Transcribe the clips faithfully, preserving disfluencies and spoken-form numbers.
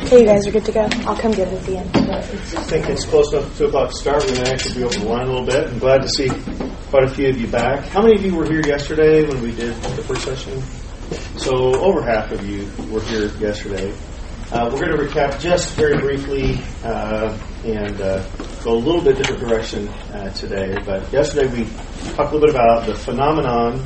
Okay, you guys are good to go. I'll come get it at the end. I think it's close enough to two o'clock to start. We're going to actually be over the line a little bit. I'm glad to see quite a few of you back. How many of you were here yesterday when we did the first session? So over half of you were here yesterday. Uh, we're going to recap just very briefly uh, and uh, go a little bit different direction uh, today. But yesterday we talked a little bit about the phenomenon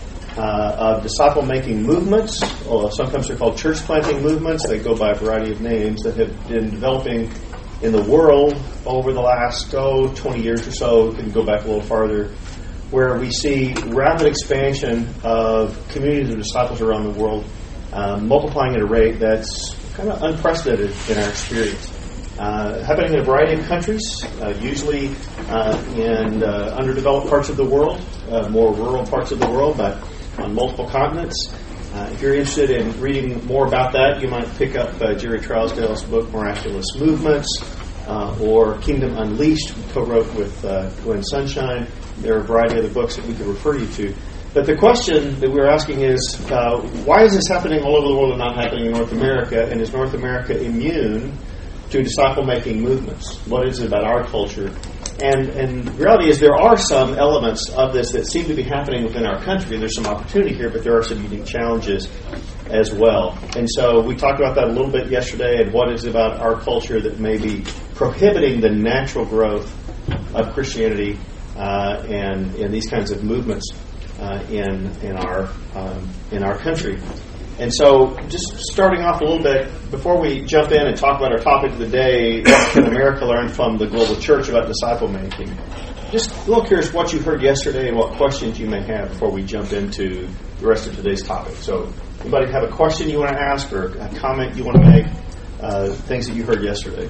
uh, of disciple-making movements, or sometimes they're called church-planting movements. They go by a variety of names that have been developing in the world over the last, oh, twenty years or so. We can go back a little farther, where we see rapid expansion of communities of disciples around the world, uh, multiplying at a rate that's kind of unprecedented in our experience. Uh, happening in a variety of countries, uh, usually uh, in uh, underdeveloped parts of the world, uh, more rural parts of the world, but on multiple continents. Uh, if you're interested in reading more about that, you might pick up uh, Jerry Trousdale's book, Miraculous Movements, uh, or Kingdom Unleashed, co-wrote with uh, Gwen Sunshine. There are a variety of other books that we could refer you to. But the question that we're asking is, uh, why is this happening all over the world and not happening in North America? And is North America immune to disciple-making movements? What is it about our culture? And, and the reality is there are some elements of this that seem to be happening within our country. There's some opportunity here, but there are some unique challenges as well. And so we talked about that a little bit yesterday, and what is it about our culture that may be prohibiting the natural growth of Christianity uh, and, and these kinds of movements uh, in, in, our, um, in our country. And so, just starting off a little bit, before we jump in and talk about our topic of the day, what can America learn from the global church about disciple making? Just a little curious what you heard yesterday and what questions you may have before we jump into the rest of today's topic. So, anybody have a question you want to ask or a comment you want to make? Uh, things that you heard yesterday.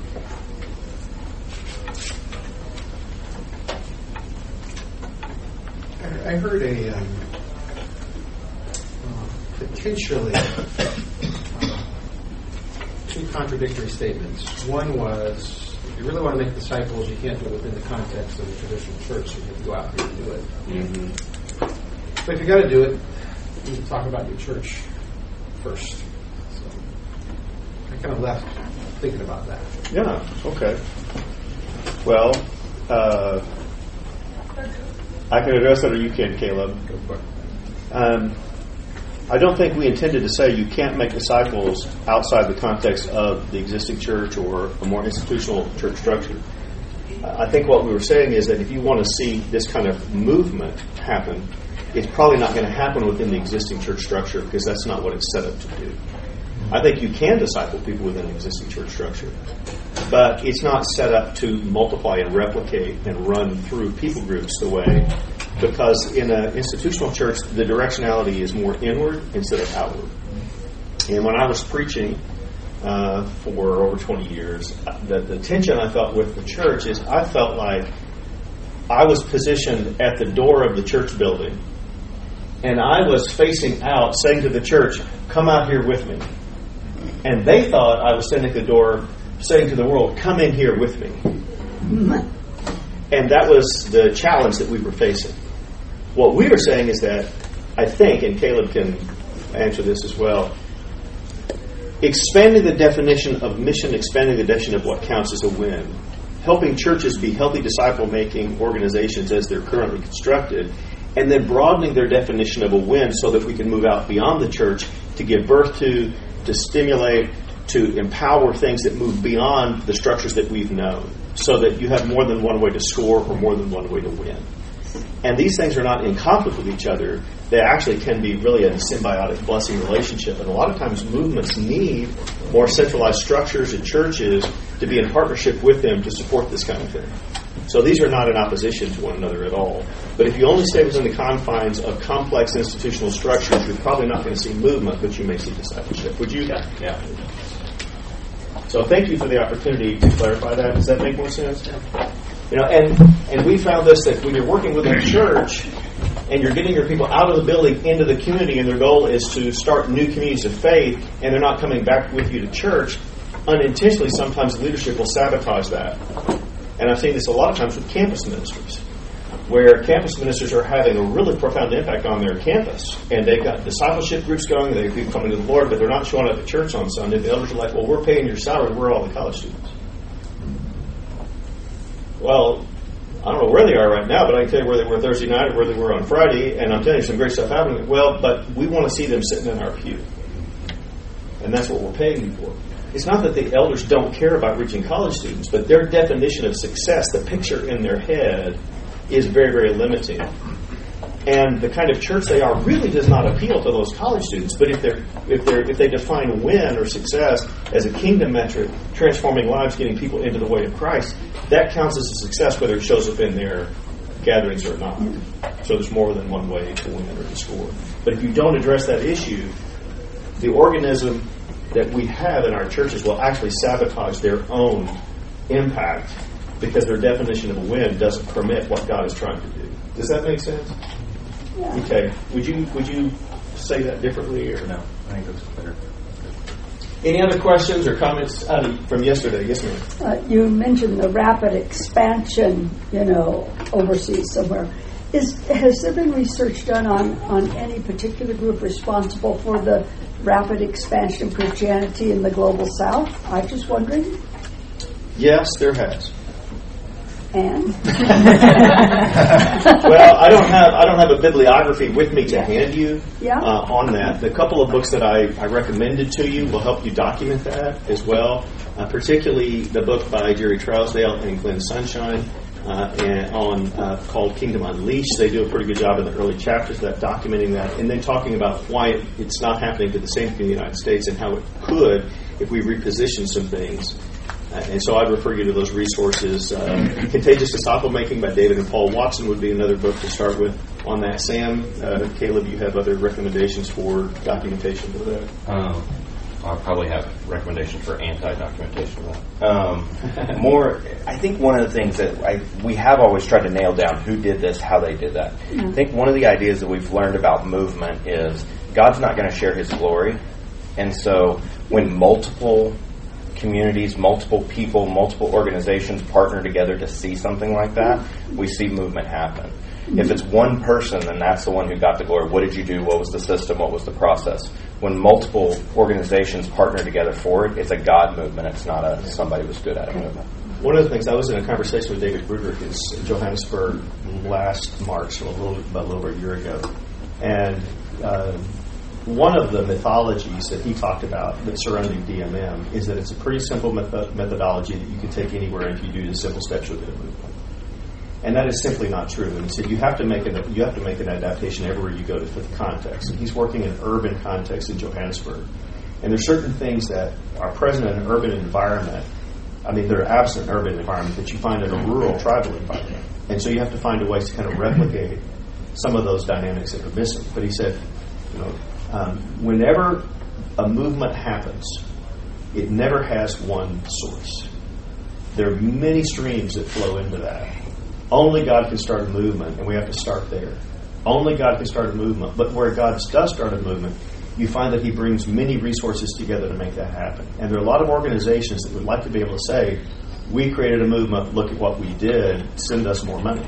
I heard a um, potentially uh, two contradictory statements. One was, if you really want to make disciples, you can't do it within the context of the traditional church. You have to go out there and do it. Mm-hmm. But if you got to do it, you need to talk about your church first. So I kind of left thinking about that. Yeah. Okay. Well, uh, I can address that, or you can, Caleb. Um, I don't think we intended to say you can't make disciples outside the context of the existing church or a more institutional church structure. I think what we were saying is that if you want to see this kind of movement happen, it's probably not going to happen within the existing church structure because that's not what it's set up to do. I think you can disciple people within the existing church structure, but it's not set up to multiply and replicate and run through people groups the way, because in an institutional church, the directionality is more inward instead of outward. And when I was preaching uh, for over twenty years, the, the tension I felt with the church is I felt like I was positioned at the door of the church building, and I was facing out saying to the church, come out here with me. And they thought I was standing at the door saying to the world, come in here with me. And that was the challenge that we were facing. What we were saying is that, I think, and Caleb can answer this as well, expanding the definition of mission, expanding the definition of what counts as a win, helping churches be healthy disciple-making organizations as they're currently constructed, and then broadening their definition of a win so that we can move out beyond the church to give birth to, to stimulate, to empower things that move beyond the structures that we've known, so that you have more than one way to score or more than one way to win. And these things are not in conflict with each other. They actually can be really a symbiotic blessing relationship. And a lot of times movements need more centralized structures and churches to be in partnership with them to support this kind of thing. So these are not in opposition to one another at all. But if you only stay within the confines of complex institutional structures, you're probably not going to see movement, but you may see discipleship. Would you? Yeah. yeah. So thank you for the opportunity to clarify that. Does that make more sense? You know, and, and we found this, that when you're working with a church and you're getting your people out of the building into the community, and their goal is to start new communities of faith, and they're not coming back with you to church, unintentionally sometimes leadership will sabotage that. And I've seen this a lot of times with campus ministries. where campus ministers are having a really profound impact on their campus. And they've got discipleship groups going, they've people coming to the Lord, but they're not showing up at church on Sunday. The elders are like, well, we're paying your salary, where are all the college students? Well, I don't know where they are right now, but I can tell you where they were Thursday night or where they were on Friday, and I'm telling you some great stuff happening. Well, but we want to see them sitting in our pew. And that's what we're paying you for. It's not that the elders don't care about reaching college students, but their definition of success, the picture in their head, is very, very limiting. And the kind of church they are really does not appeal to those college students. But if they're if they are if they define win or success as a kingdom metric, transforming lives, getting people into the way of Christ, that counts as a success whether it shows up in their gatherings or not. So there's more than one way to win or to score. But if you don't address that issue, the organism that we have in our churches will actually sabotage their own impact because their definition of a win doesn't permit what God is trying to do. Does that make sense? Yeah. Okay. Would you would you say that differently or no? I think that's clear. Any other questions or comments out of, from yesterday? Yes, ma'am. Uh, you mentioned the rapid expansion, you know, overseas somewhere. Is has there been research done on, on any particular group responsible for the rapid expansion of Christianity in the global South? I'm just wondering. Yes, there has. And well, I don't have I don't have a bibliography with me to hand you yeah. uh, on that. The couple of books that I, I recommended to you will help you document that as well. Uh, particularly the book by Jerry Trousdale and Glenn Sunshine uh, and on uh, called Kingdom Unleashed. They do a pretty good job in the early chapters of that, documenting that, and then talking about why it, it's not happening to the same thing in the United States and how it could if we reposition some things. Uh, and so I'd refer you to those resources. Uh, Contagious Disciple Making by David and Paul Watson would be another book to start with on that. Sam, uh, Caleb, you have other recommendations for documentation for that? Um, I'll probably have recommendations for anti-documentation of that. Um, more, I think one of the things that I, we have always tried to nail down who did this, how they did that. Mm-hmm. I think one of the ideas that we've learned about movement is God's not going to share His glory. And so when multiple communities, multiple people, multiple organizations partner together to see something like that, we see movement happen. Mm-hmm. If it's one person, then that's the one who got the glory. What did you do? What was the system? What was the process? When multiple organizations partner together for it, it's a God movement. It's not a somebody was good at it movement. One of the things, I was in a conversation with David Bruderick in Johannesburg last March, a little, about a little over a year ago, and uh, one of the mythologies that he talked about that's surrounding D M M is that it's a pretty simple method- methodology that you can take anywhere, and if you do the simple steps, you'll get a movement. And that is simply not true. And he said you have to make an you have to make an adaptation everywhere you go to fit the context. And he's working in an urban context in Johannesburg, and there's certain things that are present in an urban environment. I mean, they're absent in an urban environment that you find in a rural tribal environment, and so you have to find a way to kind of replicate some of those dynamics that are missing. But he said, you know. Um, whenever a movement happens, it never has one source. There are many streams that flow into that. Only God can start a movement, and we have to start there. Only God can start a movement. But where God does start a movement, you find that He brings many resources together to make that happen. And there are a lot of organizations that would like to be able to say, we created a movement, look at what we did, send us more money.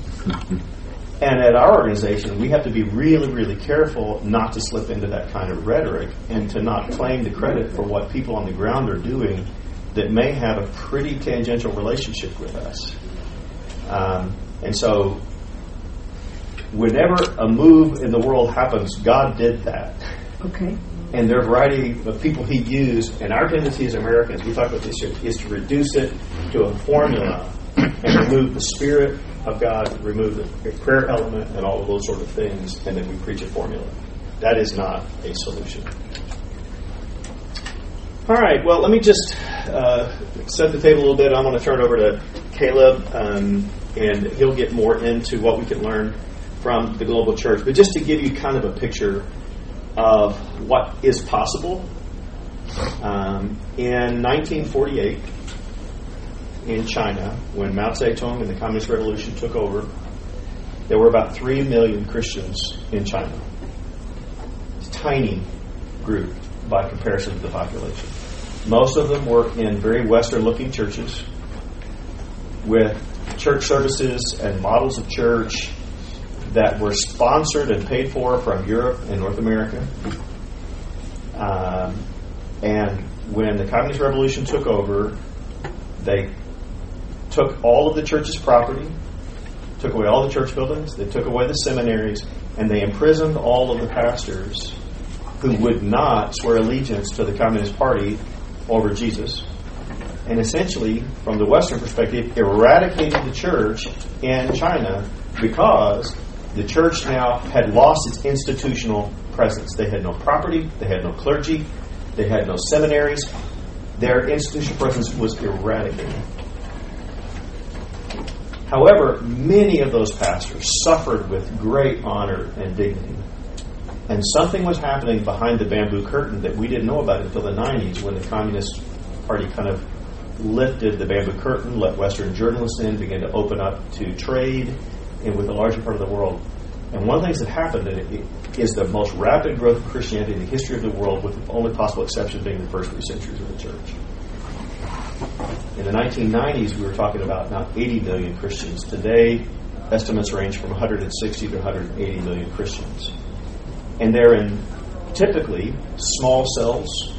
And at our organization, we have to be really, really careful not to slip into that kind of rhetoric and to not claim the credit for what people on the ground are doing that may have a pretty tangential relationship with us. Um, and so whenever a move in the world happens, God did that. Okay. And there are a variety of people He used. And our tendency as Americans, we talk about this here, is to reduce it to a formula and remove the Spirit of God, remove the prayer element and all of those sort of things, and then we preach a formula. That is not a solution. All right, well, let me just uh, set the table a little bit. I'm going to turn it over to Caleb, um, and he'll get more into what we can learn from the global church. But just to give you kind of a picture of what is possible, um, in nineteen forty-eight, in China, when Mao Zedong and the Communist Revolution took over, there were about three million Christians in China. It's a tiny group by comparison to the population. Most of them were in very Western-looking churches with church services and models of church that were sponsored and paid for from Europe and North America. Um, and when the Communist Revolution took over, they took all of the church's property, took away all the church buildings, they took away the seminaries, and they imprisoned all of the pastors who would not swear allegiance to the Communist Party over Jesus. And essentially, from the Western perspective, eradicated the church in China because the church now had lost its institutional presence. They had no property, they had no clergy, they had no seminaries. Their institutional presence was eradicated. However, many of those pastors suffered with great honor and dignity. And something was happening behind the bamboo curtain that we didn't know about until the nineties, when the Communist Party kind of lifted the bamboo curtain, let Western journalists in, began to open up to trade and with a larger part of the world. And one of the things that happened is the most rapid growth of Christianity in the history of the world, with the only possible exception being the first three centuries of the church. In the nineteen nineties, we were talking about now eighty million Christians. Today, estimates range from one hundred sixty to one hundred eighty million Christians. And they're in typically small cells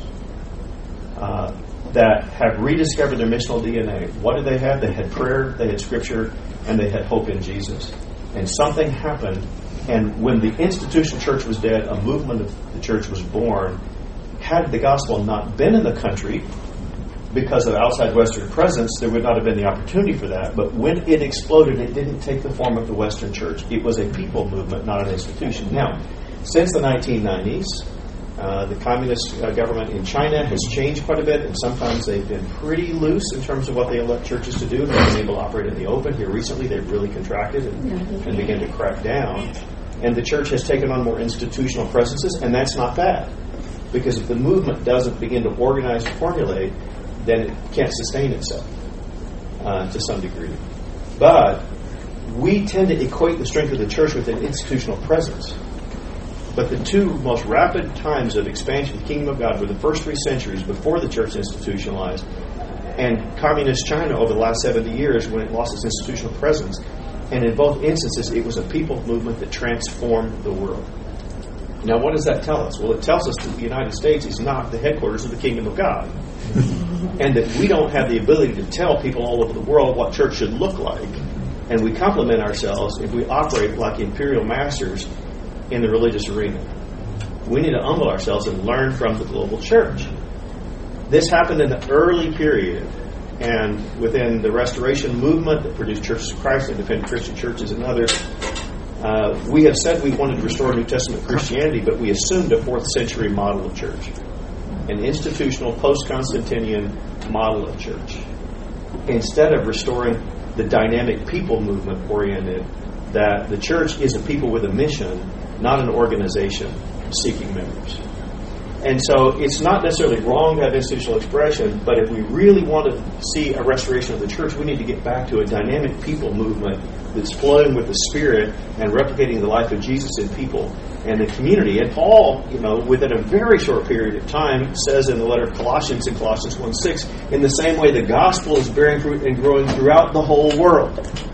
uh, that have rediscovered their missional D N A. What did they have? They had prayer, they had scripture, and they had hope in Jesus. And something happened, and when the institutional church was dead, a movement of the church was born. Had the gospel not been in the country, because of outside Western presence, there would not have been the opportunity for that. But when it exploded, it didn't take the form of the Western church. It was a people movement, not an institution. Now, since the nineteen nineties, uh, the communist uh, government in China has changed quite a bit, and sometimes they've been pretty loose in terms of what they elect churches to do. They've been able to operate in the open. Here recently, they've really contracted and, and began to crack down. And the church has taken on more institutional presences, and that's not bad. Because if the movement doesn't begin to organize and formulate, then it can't sustain itself uh, to some degree. But we tend to equate the strength of the church with an institutional presence. But the two most rapid times of expansion of the kingdom of God were the first three centuries before the church institutionalized, and communist China over the last seventy years when it lost its institutional presence. And in both instances, it was a people movement that transformed the world. Now, what does that tell us? Well, it tells us that the United States is not the headquarters of the kingdom of God. And that we don't have the ability to tell people all over the world what church should look like. And we compliment ourselves if we operate like imperial masters in the religious arena. We need to humble ourselves and learn from the global church. This happened in the early period, and within the Restoration movement that produced Churches of Christ, Independent Christian churches, and others, uh, we have said we wanted to restore New Testament Christianity, but we assumed a fourth century model of church, an institutional post-Constantinian model of church, instead of restoring the dynamic people movement oriented, that the church is a people with a mission, not an organization seeking members. And so it's not necessarily wrong to have institutional expression, but if we really want to see a restoration of the church, we need to get back to a dynamic people movement that's flowing with the Spirit and replicating the life of Jesus in people and the community. And Paul, you know, within a very short period of time, says in the letter of Colossians, in Colossians one six, in the same way the gospel is bearing fruit and growing throughout the whole world.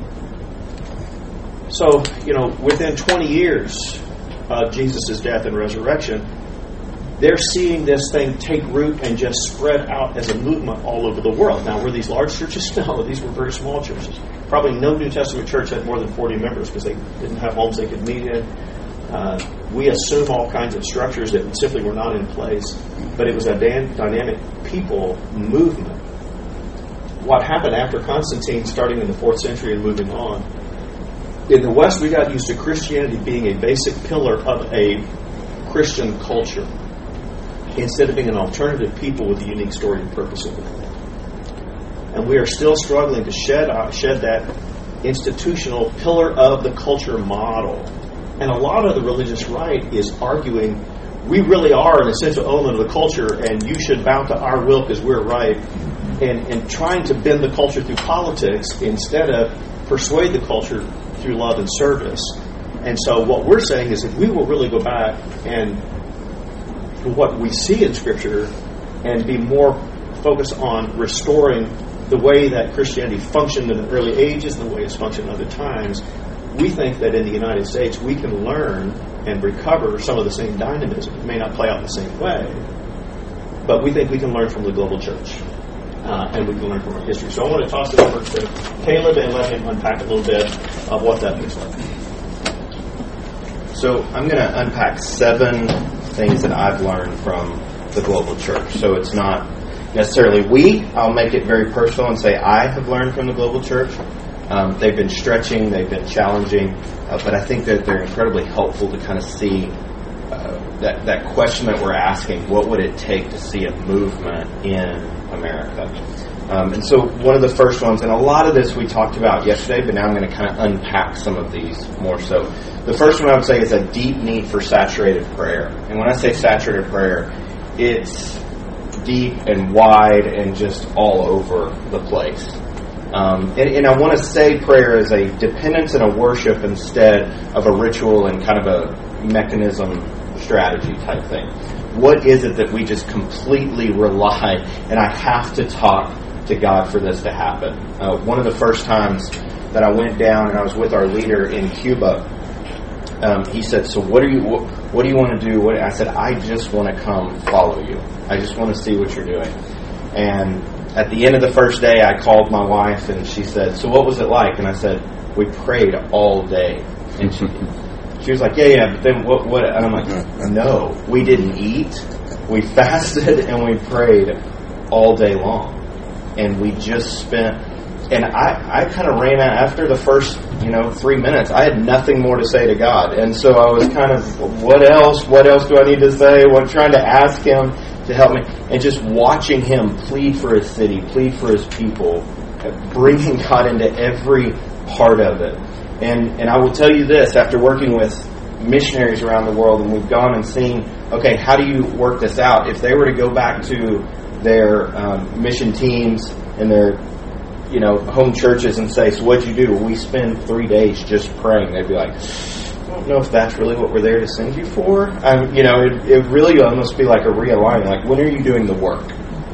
So, you know, within twenty years of Jesus' death and resurrection, they're seeing this thing take root and just spread out as a movement all over the world. Now, were these large churches? No, these were very small churches. Probably no New Testament church had more than forty members because they didn't have homes they could meet in. Uh, we assume all kinds of structures that simply were not in place, but it was a dan- dynamic people movement. What happened after Constantine, starting in the fourth century and moving on, in the West, we got used to Christianity being a basic pillar of a Christian culture, instead of being an alternative people with a unique story and purpose in the world. And we are still struggling to shed out, shed that institutional pillar of the culture model. And a lot of the religious right is arguing, we really are an essential element of the culture, and you should bow to our will because we're right, and, and trying to bend the culture through politics instead of persuade the culture through love and service. And so what we're saying is if we will really go back and what we see in Scripture and be more focused on restoring the way that Christianity functioned in the early ages and the way it's functioned in other times, we think that in the United States we can learn and recover some of the same dynamism. It may not play out the same way, but we think we can learn from the global church. Uh, and we can learn from our history. So I want to toss it over to Caleb and let him unpack a little bit of what that looks like. So I'm going to unpack seven things that I've learned from the global church. So it's not necessarily we. I'll make it very personal and say I have learned from the global church. Um, they've been stretching, they've been challenging, uh, but I think that they're incredibly helpful to kind of see uh, that, that question that we're asking, what would it take to see a movement in America? Um, and so one of the first ones, and a lot of this we talked about yesterday, but now I'm going to kind of unpack some of these more so. The first one I would say is a deep need for saturated prayer. And when I say saturated prayer, it's deep and wide and just all over the place. Um, and, and I want to say prayer is a dependence and a worship instead of a ritual and kind of a mechanism strategy type thing. What is it that we just completely rely, and I have to talk to God for this to happen? Uh, one of the first times that I went down and I was with our leader in Cuba, um, he said, so what are you, what, what do you want to do? What, I said, I just want to come follow you. I just want to see what you're doing. And at the end of the first day, I called my wife and she said, so what was it like? And I said, we prayed all day. And she She was like, yeah, yeah, but then what, what? And I'm like, no, we didn't eat. We fasted and we prayed all day long. And we just spent, and I, I kind of ran out after the first, you know, three minutes. I had nothing more to say to God. And so I was kind of, what else? What else do I need to say? What, trying to ask Him to help me. And just watching Him plead for His city, plead for His people, bringing God into every part of it. And and I will tell you this, after working with missionaries around the world, and we've gone and seen, okay, how do you work this out? If they were to go back to their um, mission teams and their, you know, home churches and say, so what'd you do? Well, we spend three days just praying. They'd be like, I don't know if that's really what we're there to send you for. Um, you know, it, it really almost be like a realigning. Like, when are you doing the work?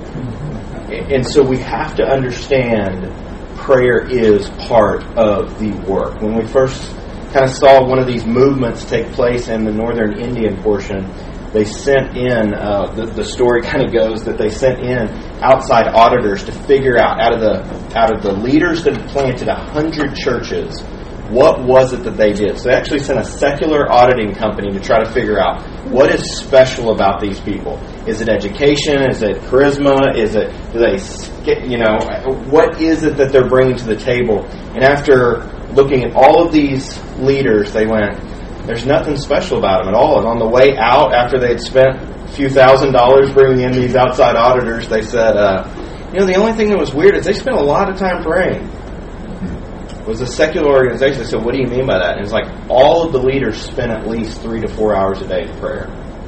And so we have to understand prayer is part of the work. When we first kind of saw one of these movements take place in the northern Indian portion, they sent in, uh, the, the story kind of goes that they sent in outside auditors to figure out, out of the out of the leaders that had planted a hundred churches, what was it that they did. So they actually sent a secular auditing company to try to figure out what is special about these people. Is it education? Is it charisma? Is it, do they, you know, what is it that they're bringing to the table? And after looking at all of these leaders, they went, there's nothing special about them at all. And on the way out, after they'd spent a few thousand dollars bringing in these outside auditors, they said, uh, you know, the only thing that was weird is they spent a lot of time praying. It was a secular organization. They said, what do you mean by that? And it's like all of the leaders spent at least three to four hours a day in prayer.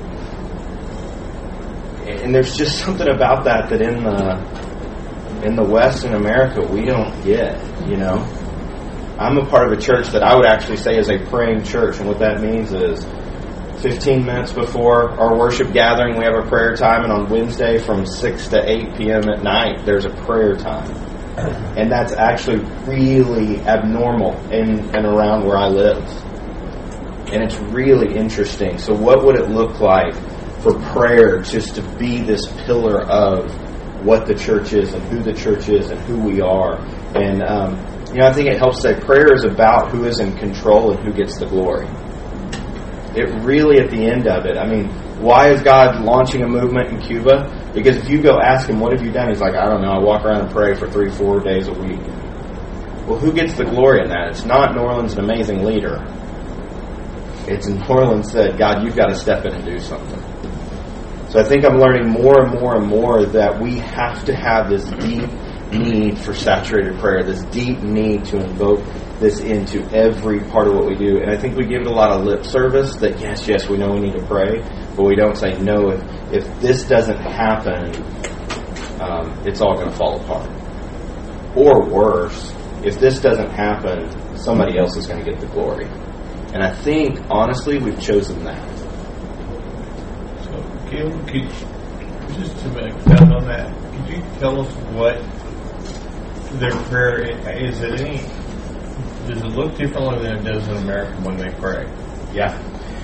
And there's just something about that that in the in the West in America we don't get, you know. I'm a part of a church that I would actually say is a praying church, and what that means is fifteen minutes before our worship gathering we have a prayer time, and on Wednesday from six to eight p.m. at night there's a prayer time. And that's actually really abnormal in and around where I live. And it's really interesting. So what would it look like for prayer just to be this pillar of what the church is and who the church is and who we are? And, um, you know, I think it helps say prayer is about who is in control and who gets the glory. It really, at the end of it, I mean, why is God launching a movement in Cuba? Because if you go ask Him, what have you done? He's like, I don't know, I walk around and pray for three, four days a week. Well, who gets the glory in that? It's not New Orleans, an amazing leader. It's New Orleans said, God, you've got to step in and do something. So I think I'm learning more and more and more that we have to have this deep need for saturated prayer, this deep need to invoke this into every part of what we do. And I think we give it a lot of lip service that, yes, yes, we know we need to pray, but we don't say, no, if, if this doesn't happen, um, it's all going to fall apart. Or worse, if this doesn't happen, somebody else is going to get the glory. And I think, honestly, we've chosen that. So, Caleb, could you, just to expound on that, could you tell us what their prayer, is it any, does it look differently than it does in America when they pray? Yeah.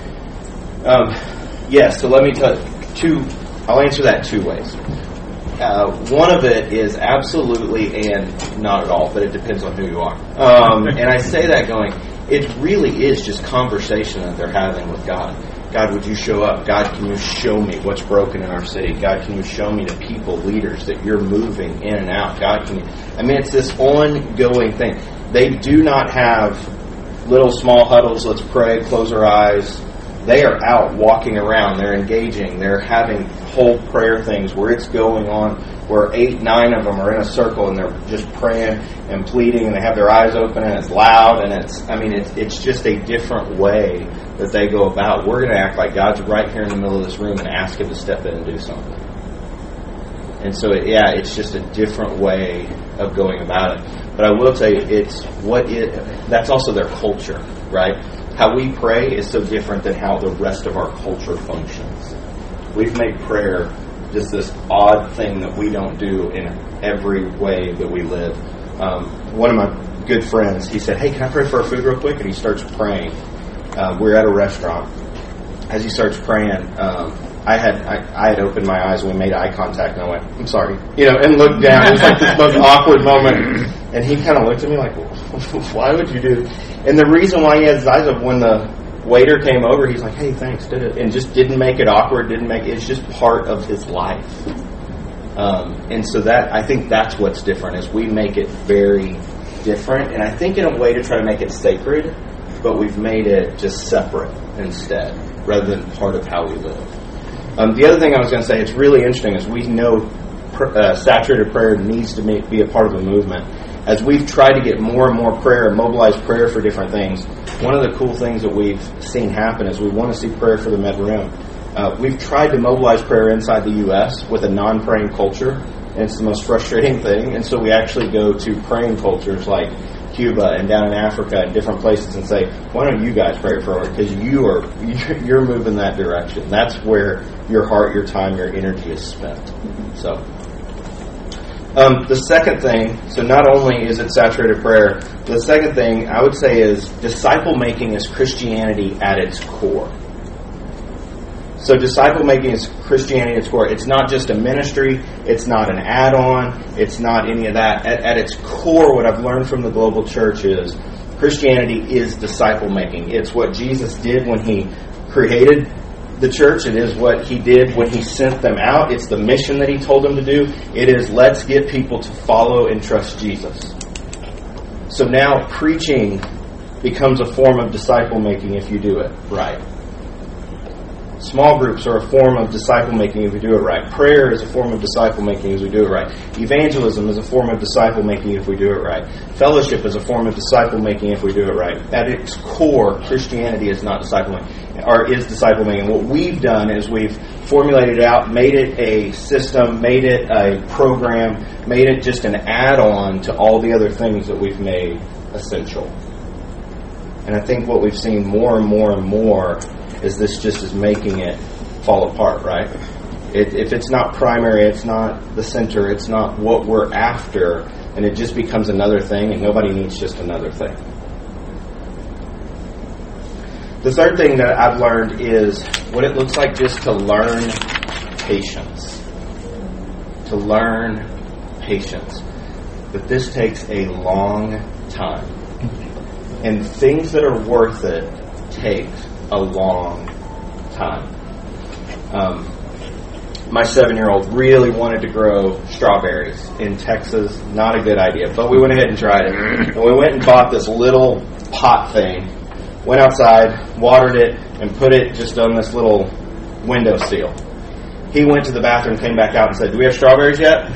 Um, yes, so let me tell you, two, I'll answer that two ways. Uh, one of it is absolutely and not at all, but it depends on who you are. Um, and I say that going, it really is just conversation that they're having with God. God, would you show up? God, can you show me what's broken in our city? God, can you show me the people, leaders that you're moving in and out? God, can you... I mean, it's this ongoing thing. They do not have little small huddles, let's pray, close our eyes. They are out walking around. They're engaging. They're having whole prayer things where it's going on, where eight, nine of them are in a circle and they're just praying and pleading, and they have their eyes open and it's loud, and it's, I mean, it's, it's just a different way that they go about. We're going to act like God's right here in the middle of this room and ask Him to step in and do something. And so, it, yeah, it's just a different way of going about it. But I will tell you, it's what it, that's also their culture, right? How we pray is so different than how the rest of our culture functions. We've made prayer just this odd thing that we don't do in every way that we live. Um, one of my good friends, he said, hey, can I pray for our food real quick? And he starts praying. Uh, we're at a restaurant. As he starts praying, um, I had I, I had opened my eyes and we made eye contact, and I went, I'm sorry, you know, and looked down. It was like this most awkward moment. And he kind of looked at me like, why would you do? And the reason why he had his eyes up, when the waiter came over, he's like, hey, thanks, did it, and just didn't make it awkward, didn't make it, it's just part of his life. Um, and so that, I think that's what's different, is we make it very different, and I think in a way to try to make it sacred, but we've made it just separate instead, rather than part of how we live. Um, the other thing I was going to say, it's really interesting, is we know pr- uh, saturated prayer needs to make, be a part of a movement. As we've tried to get more and more prayer and mobilize prayer for different things, one of the cool things that we've seen happen is we want to see prayer for the Med Rim. Uh, we've tried to mobilize prayer inside the U S with a non-praying culture, and it's the most frustrating thing. And so we actually go to praying cultures like Cuba and down in Africa and different places and say, why don't you guys pray for it? Because you are, you're moving that direction. That's where your heart, your time, your energy is spent. So... Um, the second thing, so not only is it saturated prayer, the second thing I would say is disciple making is Christianity at its core. So disciple making is Christianity at its core. It's not just a ministry. It's not an add-on. It's not any of that. At, at its core, what I've learned from the global church is Christianity is disciple making. It's what Jesus did when He created the church. It is what He did when He sent them out. It's the mission that He told them to do. It is, let's get people to follow and trust Jesus. So now preaching becomes a form of disciple making if you do it right. Small groups are a form of disciple making if we do it right. Prayer is a form of disciple making if we do it right. Evangelism is a form of disciple making if we do it right. Fellowship is a form of disciple making if we do it right. At its core, Christianity is not disciple making, or is disciple making. What we've done is we've formulated it out, made it a system, made it a program, made it just an add-on to all the other things that we've made essential. And I think what we've seen more and more and more is this just is making it fall apart, right? It, if it's not primary, it's not the center, it's not what we're after, and it just becomes another thing, and nobody needs just another thing. The third thing that I've learned is what it looks like just to learn patience. To learn patience. But this takes a long time. And things that are worth it take a long time. Um, my seven-year-old really wanted to grow strawberries in Texas. Not a good idea, but we went ahead and tried it. And we went and bought this little pot thing, went outside, watered it, and put it just on this little window sill. He went to the bathroom, came back out and said, do we have strawberries yet?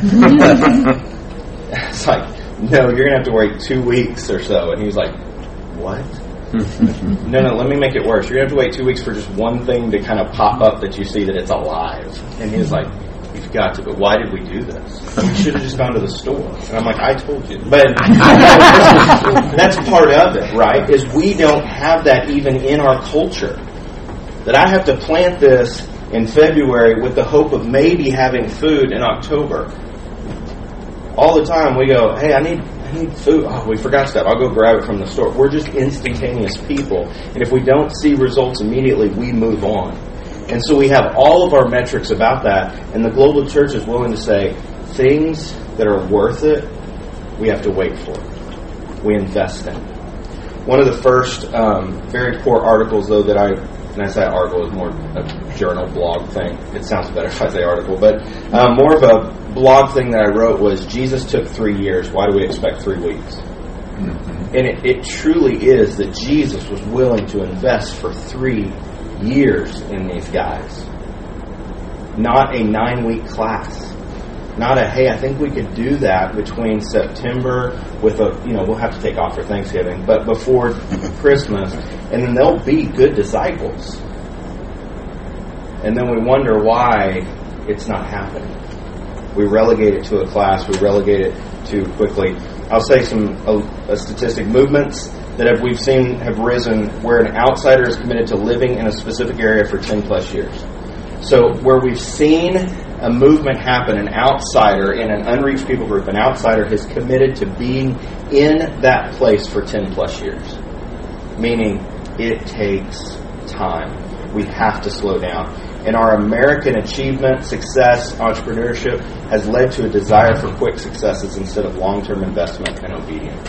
It's like, no, you're going to have to wait two weeks or so. And he was like, what? no, no, let me make it worse. You're going to have to wait two weeks for just one thing to kind of pop up that you see that it's alive. And he was like, you've got to, but why did we do this? We should have just gone to the store. And I'm like, I told you. But that's part of it, right? Is we don't have that even in our culture. That I have to plant this in February with the hope of maybe having food in October. All the time we go, hey, I need I need food. Oh, we forgot stuff. I'll go grab it from the store. We're just instantaneous people. And if we don't see results immediately, we move on. And so we have all of our metrics about that. And the global church is willing to say, things that are worth it, we have to wait for. We invest in. One of the first um, very poor articles, though, that I, and I say article is more a journal blog thing. It sounds better if I say article. But um, more of a blog thing that I wrote was, Jesus took three years. Why do we expect three weeks? Mm-hmm. And it, it truly is that Jesus was willing to invest for three years in these guys. Not a nine-week class. Not a, hey, I think we could do that between September with a, you know, we'll have to take off for Thanksgiving, but before Christmas, and then they'll be good disciples. And then we wonder why it's not happening. We relegate it to a class, we relegate it too quickly. I'll say some a, a statistic. Movements that have, we've seen have risen where an outsider is committed to living in a specific area for ten plus years. So where we've seen a movement happen, an outsider in an unreached people group, an outsider has committed to being in that place for ten plus years. Meaning it takes time. We have to slow down. And our American achievement, success, entrepreneurship has led to a desire for quick successes instead of long-term investment and obedience.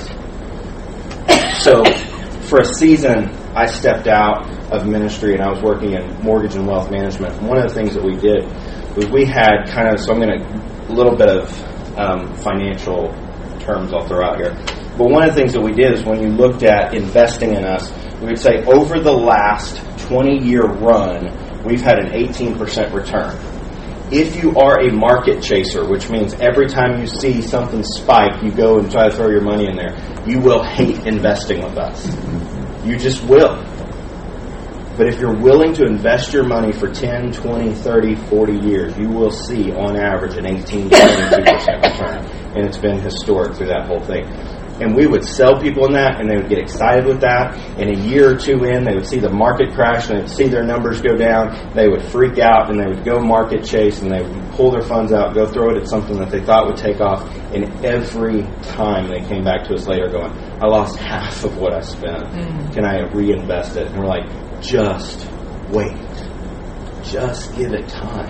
So for a season, I stepped out of ministry and I was working in mortgage and wealth management. One of the things that we did was we had kind of, so I'm going to, a little bit of um, financial terms I'll throw out here. But one of the things that we did is when you looked at investing in us, we would say over the last twenty-year run, we've had an eighteen percent return. If you are a market chaser, which means every time you see something spike, you go and try to throw your money in there, you will hate investing with us. You just will. But if you're willing to invest your money for ten, twenty, thirty, forty years, you will see, on average, an eighteen to twenty-two percent return. And it's been historic through that whole thing. And we would sell people in that, and they would get excited with that. And a year or two in, they would see the market crash, and they would see their numbers go down. They would freak out, and they would go market chase, and they would pull their funds out, go throw it at something that they thought would take off. And every time they came back to us later going, I lost half of what I spent. Mm-hmm. Can I reinvest it? And we're like, just wait. Just give it time.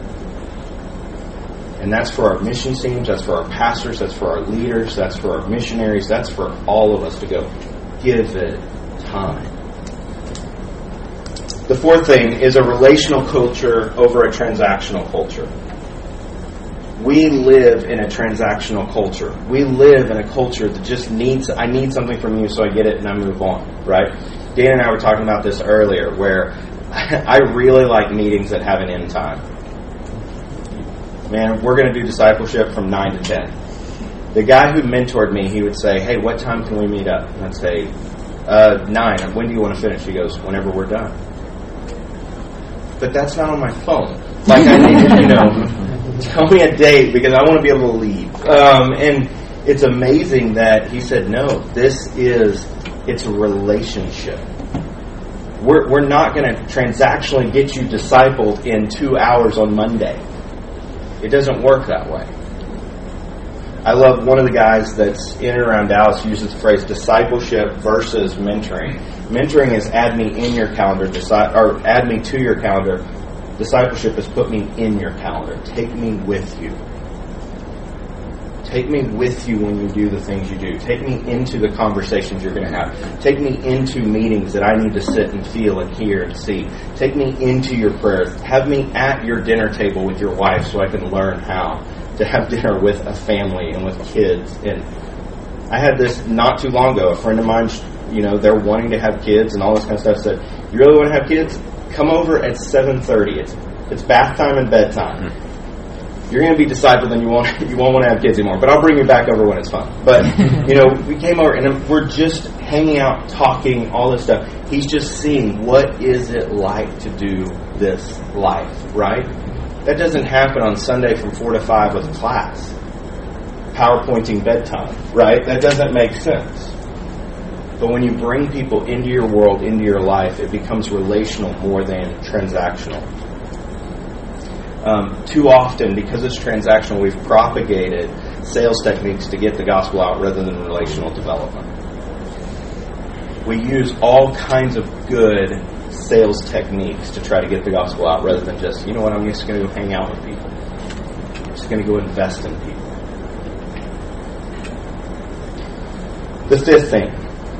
And that's for our mission teams, that's for our pastors, that's for our leaders, that's for our missionaries, that's for all of us to go. Give it time. The fourth thing is a relational culture over a transactional culture. We live in a transactional culture. We live in a culture that just needs, I need something from you so I get it and I move on, right? Dan and I were talking about this earlier where I really like meetings that have an end time. Man, we're going to do discipleship from nine to ten. The guy who mentored me, he would say, hey, what time can we meet up? And I'd say, uh, nine. When do you want to finish? He goes, whenever we're done. But that's not on my phone. Like, I need to, you know, tell me a date because I want to be able to leave. Um, and it's amazing that he said, no, this is, it's a relationship. We're, we're not going to transactionally get you discipled in two hours on Monday. It doesn't work that way. I love one of the guys that's in and around Dallas uses the phrase discipleship versus mentoring. Mentoring is add me in your calendar, deci- or add me to your calendar. Discipleship is put me in your calendar. Take me with you. Take me with you when you do the things you do. Take me into the conversations you're going to have. Take me into meetings that I need to sit and feel and hear and see. Take me into your prayers. Have me at your dinner table with your wife so I can learn how to have dinner with a family and with kids. And I had this not too long ago. A friend of mine, you know, they're wanting to have kids and all this kind of stuff, said, you really want to have kids? Come over at seven thirty. It's it's bath time and bedtime. You're going to be discipled and you won't you won't want to have kids anymore. But I'll bring you back over when it's fun. But, you know, we came over and we're just hanging out, talking, all this stuff. He's just seeing what is it like to do this life, right? That doesn't happen on Sunday from four to five with class. PowerPointing bedtime, right? That doesn't make sense. But when you bring people into your world, into your life, it becomes relational more than transactional. Um, too often, because it's transactional, we've propagated sales techniques to get the gospel out rather than relational development. We use all kinds of good sales techniques to try to get the gospel out rather than just, you know what, I'm just going to go hang out with people. I'm just going to go invest in people. The fifth thing.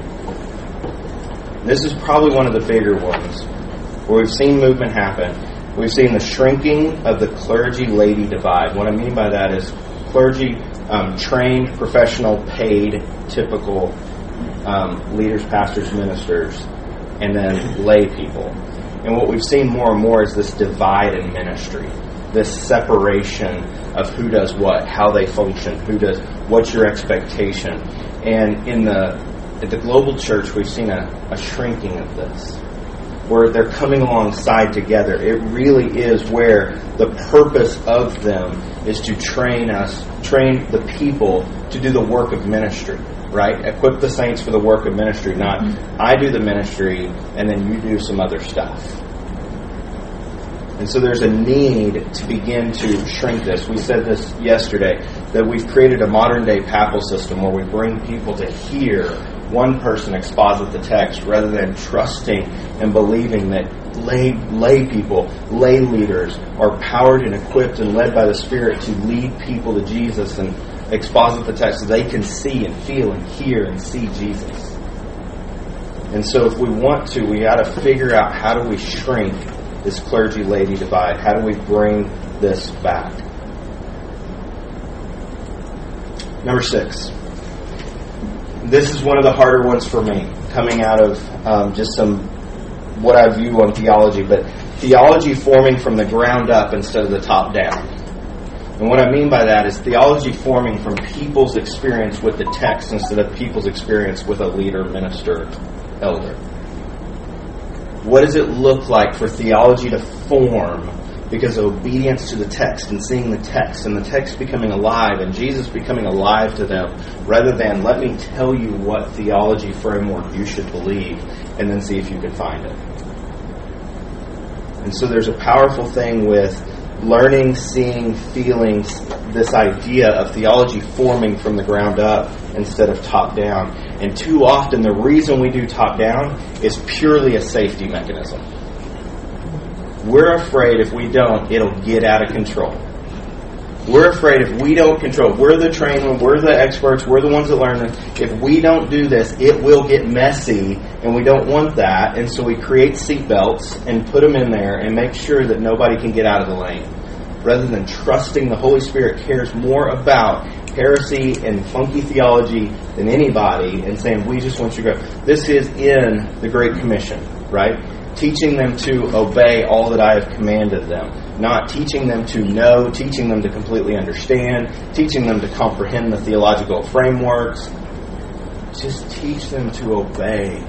This is probably one of the bigger ones where we've seen movement happen. We've seen the shrinking of the clergy-lady divide. What I mean by that is clergy, um, trained, professional, paid, typical um, leaders, pastors, ministers, and then lay people. And what we've seen more and more is this divide in ministry, this separation of who does what, how they function, who does, what's your expectation. And in the at the global church, we've seen a, a shrinking of this, where they're coming alongside together. It really is where the purpose of them is to train us, train the people to do the work of ministry, right? Equip the saints for the work of ministry, not mm-hmm. I do the ministry and then you do some other stuff. And so there's a need to begin to shrink this. We said this yesterday, that we've created a modern-day papal system where we bring people to hear one person exposit the text rather than trusting and believing that lay, lay people, lay leaders are powered and equipped and led by the Spirit to lead people to Jesus and exposit the text so they can see and feel and hear and see Jesus. And so if we want to, we got to figure out how do we shrink this clergy-lady divide? How do we bring this back? Number six. This is one of the harder ones for me, coming out of um, just some what I view on theology, but theology forming from the ground up instead of the top down. And what I mean by that is theology forming from people's experience with the text instead of people's experience with a leader, minister, elder. What does it look like for theology to form because of obedience to the text and seeing the text and the text becoming alive and Jesus becoming alive to them rather than let me tell you what theology framework you should believe and then see if you can find it. And so there's a powerful thing with learning, seeing, feeling this idea of theology forming from the ground up instead of top down. And too often the reason we do top down is purely a safety mechanism. We're afraid if we don't, it'll get out of control. We're afraid if we don't control, we're the trained, we're the experts, we're the ones that learn this. If we don't do this, it will get messy, and we don't want that. And so we create seatbelts and put them in there and make sure that nobody can get out of the lane. Rather than trusting the Holy Spirit cares more about heresy and funky theology than anybody and saying, we just want you to go. This is in the Great Commission, right? Teaching them to obey all that I have commanded them. Not teaching them to know, teaching them to completely understand, teaching them to comprehend the theological frameworks. Just teach them to obey.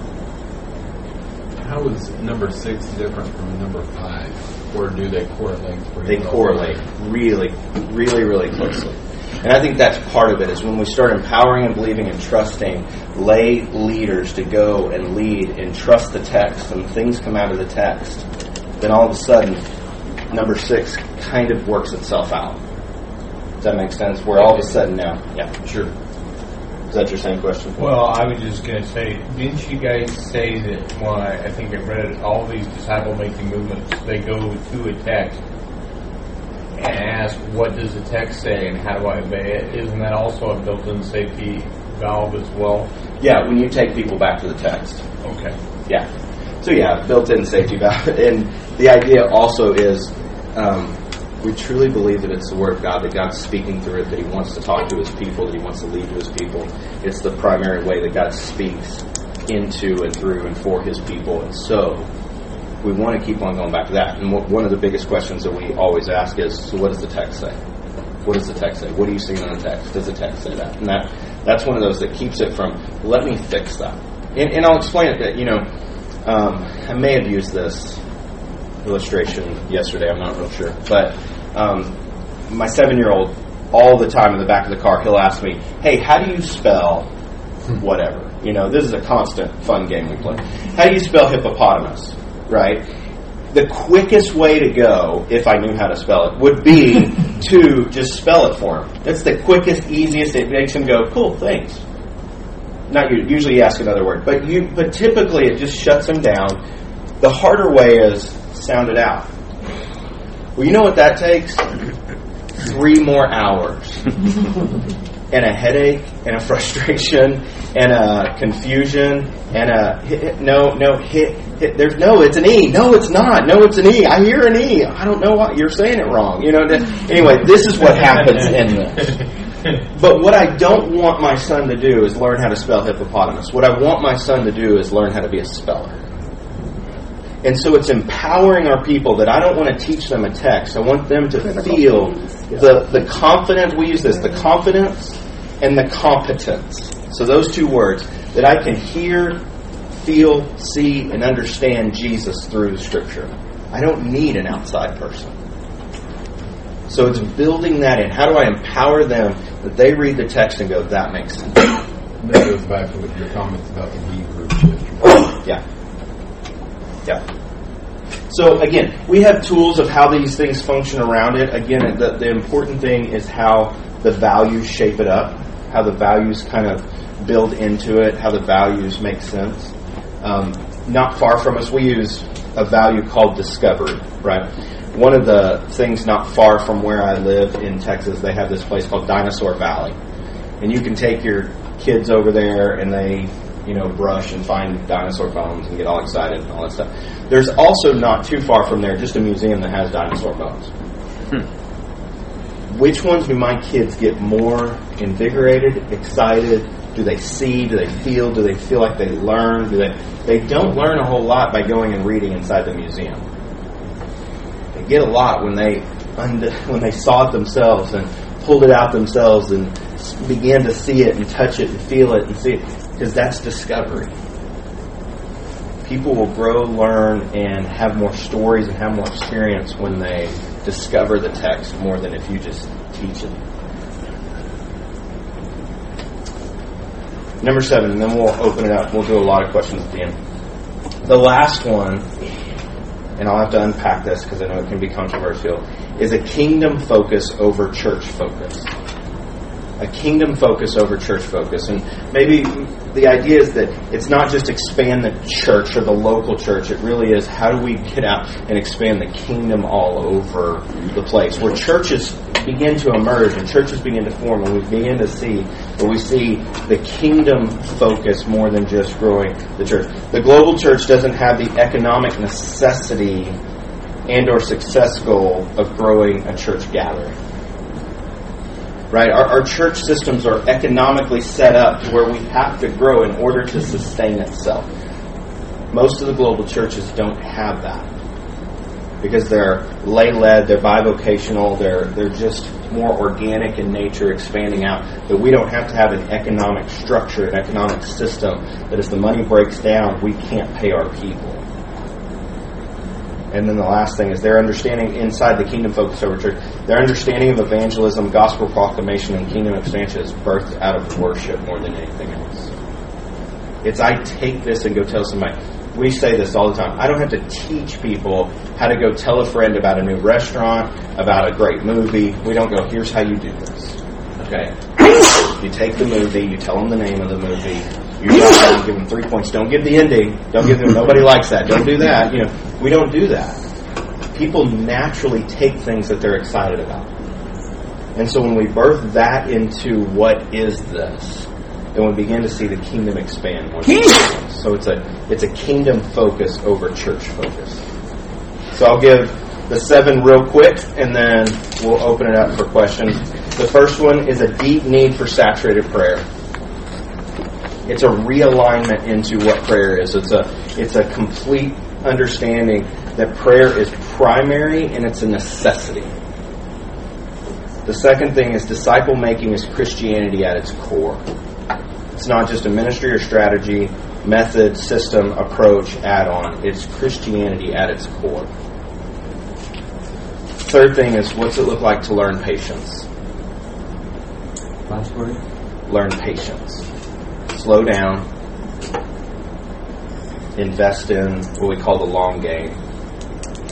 How is number six different from number five? Or do they correlate? They correlate really, really, really closely. And I think that's part of it, is when we start empowering and believing and trusting lay leaders to go and lead and trust the text and things come out of the text, then all of a sudden, number six kind of works itself out. Does that make sense? Where all of a sudden now, yeah, sure. Is that your same question? Well, I was just going to say, didn't you guys say that, well, I, I think I read it, all these disciple-making movements, they go to a text and ask, what does the text say and how do I obey it? Isn't that also a built-in safety valve as well? Yeah, when you take people back to the text. Okay. Yeah. So yeah, built-in safety valve. And the idea also is um, we truly believe that it's the Word of God, that God's speaking through it, that He wants to talk to His people, that He wants to lead to His people. It's the primary way that God speaks into and through and for His people. And so we want to keep on going back to that. And one of the biggest questions that we always ask is, so what does the text say? What does the text say? What are you seeing in the text? Does the text say that? And that that's one of those that keeps it from, let me fix that. And, and I'll explain it that, you know, um, I may have used this illustration yesterday, I'm not real sure. But um, my seven-year-old, all the time in the back of the car, he'll ask me, hey, how do you spell whatever? You know, this is a constant fun game we play. How do you spell hippopotamus? Right? the quickest way to go, if I knew how to spell it, would be to just spell it for him. That's the quickest, easiest. It makes him go, cool, thanks. Not you, usually you ask another word, but you. But typically it just shuts him down. The harder way is sound it out. Well, you know what that takes? Three more hours. And a headache, and a frustration, and a confusion, and a hit, hit, no, no, hit, hit, there's no, it's an E. No, it's not. No, it's an E. I hear an E. I don't know why. You're saying it wrong. You know. Anyway, this is what happens in this. But what I don't want my son to do is learn how to spell hippopotamus. What I want my son to do is learn how to be a speller. And so it's empowering our people that I don't want to teach them a text. I want them to feel the, the confidence, we use this, the confidence and the competence. So those two words, that I can hear, feel, see, and understand Jesus through Scripture. I don't need an outside person. So it's building that in. How do I empower them that they read the text and go, that makes sense? That goes back to your comments about the B group yesterday. Yeah. Yeah. So again, we have tools of how these things function around it. Again, the, the important thing is how the values shape it up, how the values kind of build into it, how the values make sense. Um, not far from us, we use a value called discovery, right? One of the things not far from where I live in Texas, they have this place called Dinosaur Valley. And you can take your kids over there and they, you know, brush and find dinosaur bones and get all excited and all that stuff. There's also not too far from there just a museum that has dinosaur bones. Hmm. Which ones do my kids get more invigorated, excited? Do they see? Do they feel? Do they feel like they learn? Do they? They don't learn a whole lot by going and reading inside the museum. They get a lot when they when they saw it themselves and pulled it out themselves and began to see it and touch it and feel it and see it. Because that's discovery. People will grow, learn, and have more stories and have more experience when they discover the text more than if you just teach it. Number seven, and then we'll open it up. We'll do a lot of questions at the end. The last one, and I'll have to unpack this because I know it can be controversial, is a kingdom focus over church focus. A kingdom focus over church focus. And maybe the idea is that it's not just expand the church or the local church. It really is how do we get out and expand the kingdom all over the place. Where churches begin to emerge and churches begin to form and we begin to see, where we see the kingdom focus more than just growing the church. The global church doesn't have the economic necessity and or success goal of growing a church gathering. Right? Our, our church systems are economically set up to where we have to grow in order to sustain itself. Most of the global churches don't have that because they're lay-led, they're bivocational, they're they're just more organic in nature, expanding out. That we don't have to have an economic structure, an economic system that as the money breaks down, we can't pay our people. And then the last thing is their understanding inside the kingdom focus over church, their understanding of evangelism, gospel proclamation, and kingdom expansion is birthed out of worship more than anything else. It's I take this and go tell somebody. We say this all the time. I don't have to teach people how to go tell a friend about a new restaurant, about a great movie. We don't go, here's how you do this. Okay? You take the movie, you tell them the name of the movie, you give them three points. Don't give the ending. Don't give them, nobody likes that. Don't do that. You know, we don't do that. People naturally take things that they're excited about. And so when we birth that into what is this, then we begin to see the kingdom expand more. So it's a it's a kingdom focus over church focus. So I'll give the seven real quick, and then we'll open it up for questions. The first one is a deep need for saturated prayer. It's a realignment into what prayer is. It's a it's a complete understanding that prayer is primary and it's a necessity. The second thing is disciple making is Christianity at its core. It's not just a ministry or strategy, method, system, approach, add-on. It's Christianity at its core. Third thing is, what's it look like to learn patience? Last word? Learn patience. Slow down. Invest in what we call the long game.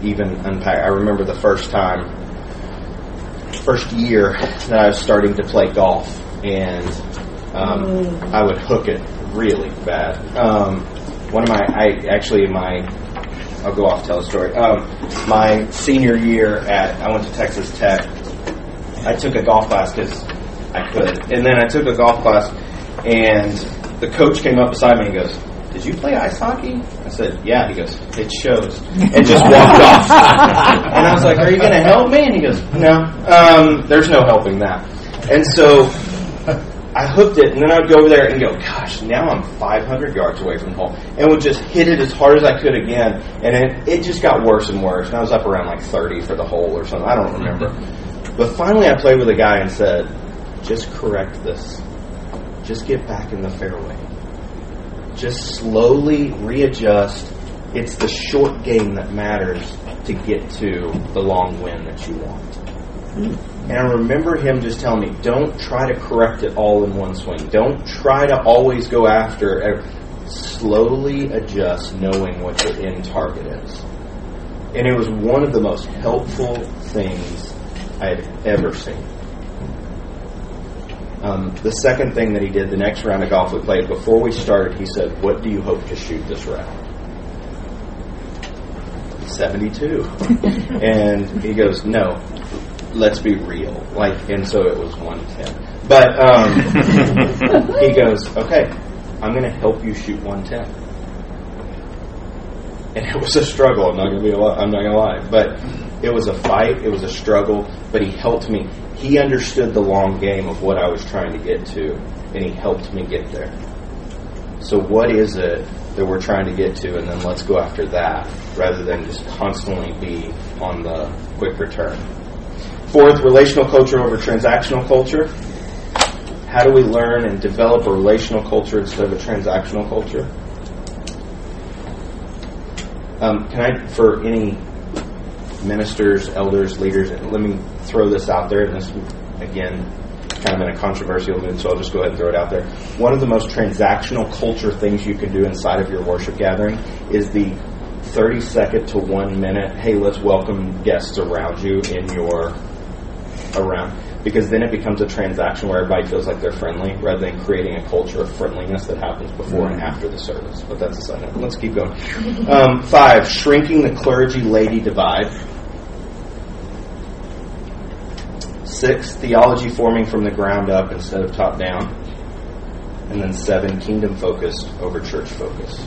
even unpack. I remember the first time, first year that I was starting to play golf, and um, I would hook it really bad. Um, one of my, I actually my, I'll go off and tell a story. Um, my senior year at, I went to Texas Tech. I took a golf class because I could, and then I took a golf class, and the coach came up beside me and goes, "Did you play ice hockey?" I said, "Yeah." He goes, "It shows," and just walked off. And I was like, "Are you going to help me?" And he goes, "No, um, there's no helping that." And so I hooked it, and then I'd go over there and go, "Gosh, now I'm five hundred yards away from the hole," and would just hit it as hard as I could again. And it, it just got worse and worse. And I was up around like thirty for the hole or something. I don't remember. But finally, I played with a guy and said, "Just correct this. Just get back in the fairway. Just slowly readjust. It's the short game that matters to get to the long win that you want." And I remember him just telling me, don't try to correct it all in one swing. Don't try to always go after it. Slowly adjust, knowing what your end target is. And it was one of the most helpful things I had ever seen. Um, the second thing that he did, the next round of golf we played, before we started, he said, "What do you hope to shoot this round?" seventy-two. And he goes, "No, let's be real." Like, and so it was one ten. But um, he goes, "Okay, I'm going to help you shoot one ten." And it was a struggle. I'm not going to be. A li- I'm not going to lie, but it was a fight. It was a struggle. But he helped me. He understood the long game of what I was trying to get to, and he helped me get there. So what is it that we're trying to get to, and then let's go after that, rather than just constantly be on the quick return. Fourth, relational culture over transactional culture. How do we learn and develop a relational culture instead of a transactional culture? Um, can I, for any ministers, elders, leaders, let me throw this out there, and this, again, kind of in a controversial mood, so I'll just go ahead and throw it out there. One of the most transactional culture things you can do inside of your worship gathering is the thirty second to one minute, hey, let's welcome guests around you in your, around, because then it becomes a transaction where everybody feels like they're friendly, rather than creating a culture of friendliness that happens before and after the service. But that's a side note. Let's keep going. Um, five, shrinking the clergy-lady divide. Six, theology forming from the ground up instead of top down. And then seven, kingdom focused over church focus.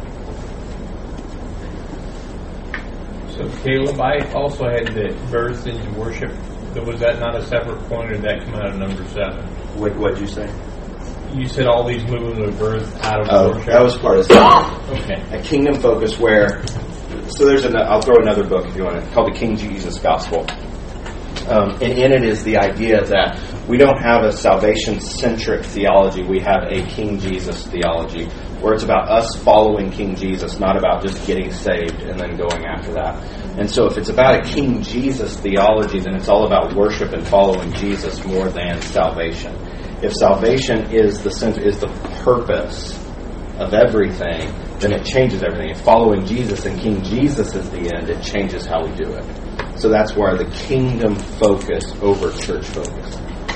So Caleb, I also had the birth into worship. Was that not a separate point, or did that come out of number seven? What what'd you say? You said all these moving the birth out of Oh, worship. that was part of seven. Okay. A kingdom focus where, so there's an, I'll throw another book if you want it, called The King Jesus Gospel. Um, and in it is the idea that we don't have a salvation-centric theology. We have a King Jesus theology, where it's about us following King Jesus, not about just getting saved and then going after that. And so if it's about a King Jesus theology, then it's all about worship and following Jesus more than salvation. If salvation is the center, is the purpose of everything, then it changes everything. If following Jesus and King Jesus is the end, it changes how we do it. So that's where the kingdom focus over church focus.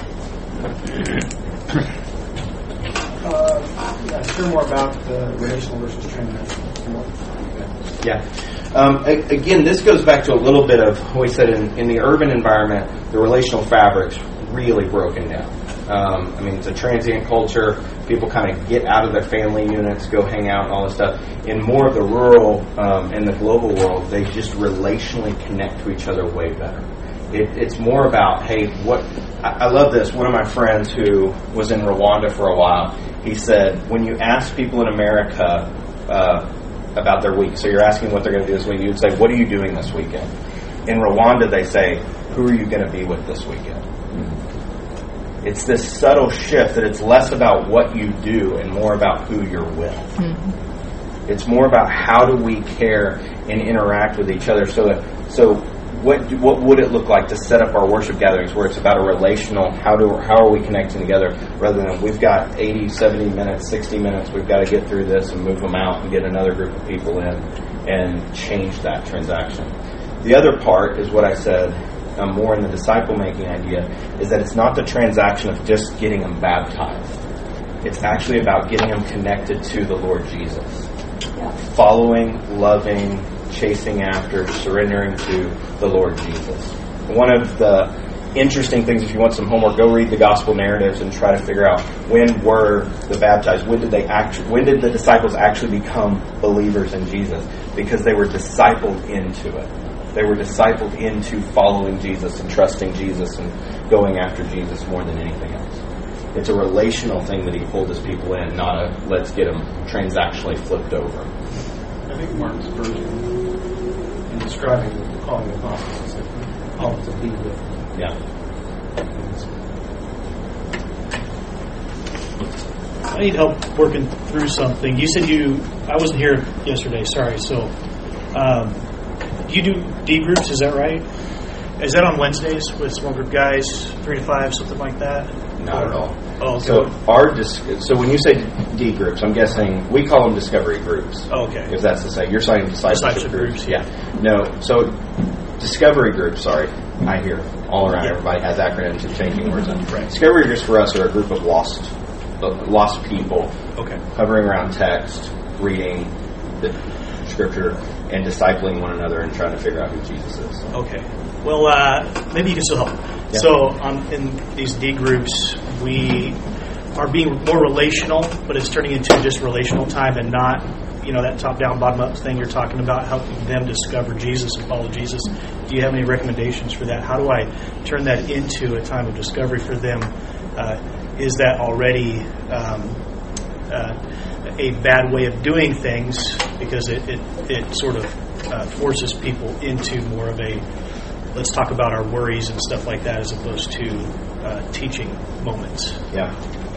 Uh, yeah, share more about the relational versus transactional. Yeah. Um, a- again, this goes back to a little bit of what we said in, in the urban environment, the relational fabric's really broken down. Um, I mean, it's a transient culture. People kind of get out of their family units, go hang out and all this stuff. In more of the rural um, and the global world, they just relationally connect to each other way better. It, it's more about, hey, what... I, I love this. One of my friends who was in Rwanda for a while, he said, when you ask people in America uh, about their week, so you're asking what they're going to do this week, you'd say, what are you doing this weekend? In Rwanda, they say, who are you going to be with this weekend? It's this subtle shift that it's less about what you do and more about who you're with. Mm-hmm. It's more about how do we care and interact with each other. So, that, so what do, what would it look like to set up our worship gatherings where it's about a relational, how do how are we connecting together, rather than we've got eighty, seventy minutes, sixty minutes, we've got to get through this and move them out and get another group of people in and change that transaction. The other part is what I said, um, more in the disciple-making idea, is that it's not the transaction of just getting them baptized. It's actually about getting them connected to the Lord Jesus. Yeah. Following, loving, chasing after, surrendering to the Lord Jesus. One of the interesting things, if you want some homework, go read the gospel narratives and try to figure out when were the baptized, when did they actually, when did the disciples actually become believers in Jesus? Because they were discipled into it. They were discipled into following Jesus and trusting Jesus and going after Jesus more than anything else. It's a relational thing that he pulled his people in, not a let's get them transactionally flipped over. I think Mark's version, in describing the calling of apostles, is called to be with. Yeah. I need help working through something. You said you, I wasn't here yesterday, sorry. So, um, you do D groups, is that right? Is that on Wednesdays with small group guys, three to five, something like that? Not at all. Oh, okay. So our dis- so when you say D groups, I'm guessing we call them discovery groups. Oh, okay. If that's to say, you're saying discipleship, Discipleship groups. groups, yeah. No, so discovery groups. Sorry, I hear all around. Yeah. Everybody has acronyms and changing words. Right. Discovery groups for us are a group of lost, uh, lost people, Okay. hovering around text, reading the scripture, and discipling one another and trying to figure out who Jesus is. Okay. Well, uh, maybe you can still help. Yeah. So, um, in these D groups, we are being more relational, but it's turning into just relational time and not, you know, that top-down, bottom-up thing you're talking about, helping them discover Jesus and follow Jesus. Do you have any recommendations for that? How do I turn that into a time of discovery for them? Uh, is that already um, uh, a bad way of doing things because it, it, it sort of uh, forces people into more of a let's talk about our worries and stuff like that as opposed to uh, teaching moments? Yeah.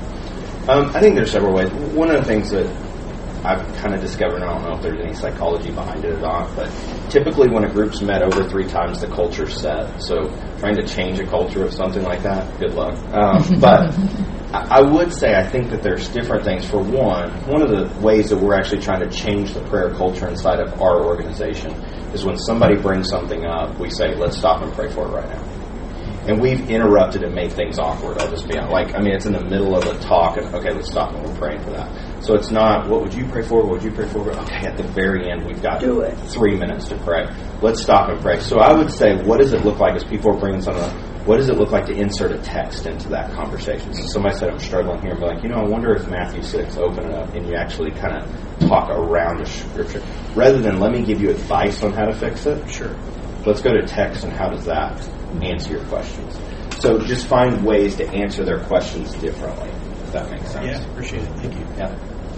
Um, I think there's several ways. One of the things that I've kind of discovered, and I don't know if there's any psychology behind it or not, but typically when a group's met over three times, the culture's set. So trying to change a culture of something like that, good luck. Um, but I would say I think that there's different things. For one, one of the ways that we're actually trying to change the prayer culture inside of our organization is when somebody brings something up, we say, let's stop and pray for it right now. And we've interrupted and made things awkward. I'll just be honest. Like, I mean, it's in the middle of a talk, and okay, let's stop and we're praying for that. So it's not, what would you pray for? What would you pray for? Okay, at the very end, we've got Do it. three minutes to pray. Let's stop and pray. So I would say, what does it look like as people are bringing something up? What does it look like to insert a text into that conversation? So somebody said, I'm struggling here, and be like, you know, I wonder if Matthew six, open it up, and you actually kind of talk around the scripture. Rather than let me give you advice on how to fix it. Sure. Let's go to text, and how does that answer your questions? So just find ways to answer their questions differently, if that makes sense. Yeah, appreciate it. Thank you. Yeah.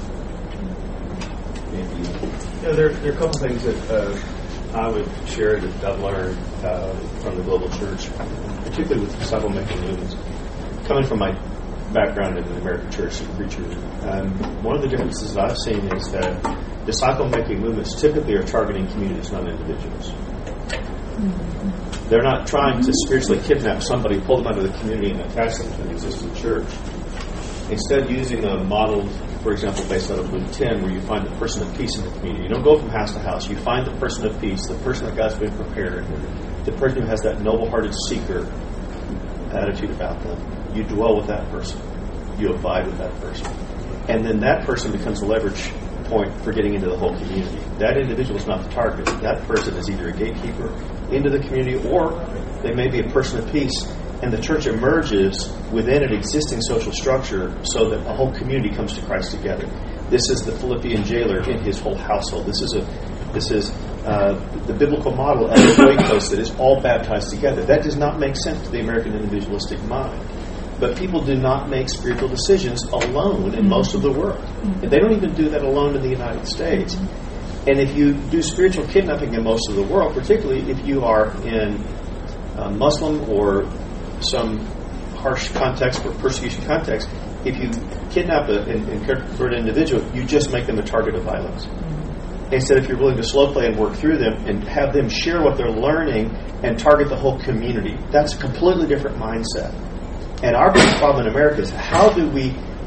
You know, there, there are a couple things that uh, I would share that I've learned uh, from the global church, particularly with disciple-making movements. Coming from my background in the American church as a preacher, um, one of the differences that I've seen is that disciple-making movements typically are targeting communities, not individuals. They're not trying to spiritually kidnap somebody, pull them out of the community, and attach them to an existing church. Instead, using a model, for example, based out of Luke ten, where you find the person of peace in the community. You don't go from house to house. You find the person of peace, the person that God's been prepared, the person who has that noble-hearted seeker attitude about them. You dwell with that person. You abide with that person. And then that person becomes a leverage point for getting into the whole community. That individual is not the target. That person is either a gatekeeper into the community, or they may be a person of peace, and the church emerges within an existing social structure so that a whole community comes to Christ together. This is the Philippian jailer in his whole household. This is a this is uh, the biblical model of the oikos that is all baptized together. That does not make sense to the American individualistic mind. But people do not make spiritual decisions alone in most of the world. And they don't even do that alone in the United States. And if you do spiritual kidnapping in most of the world, particularly if you are in a Muslim or some harsh context or persecution context, if you kidnap a, and, and convert an individual, you just make them a target of violence. Instead, if you're willing to slow play and work through them and have them share what they're learning and target the whole community, that's a completely different mindset. And our big problem in America is how do we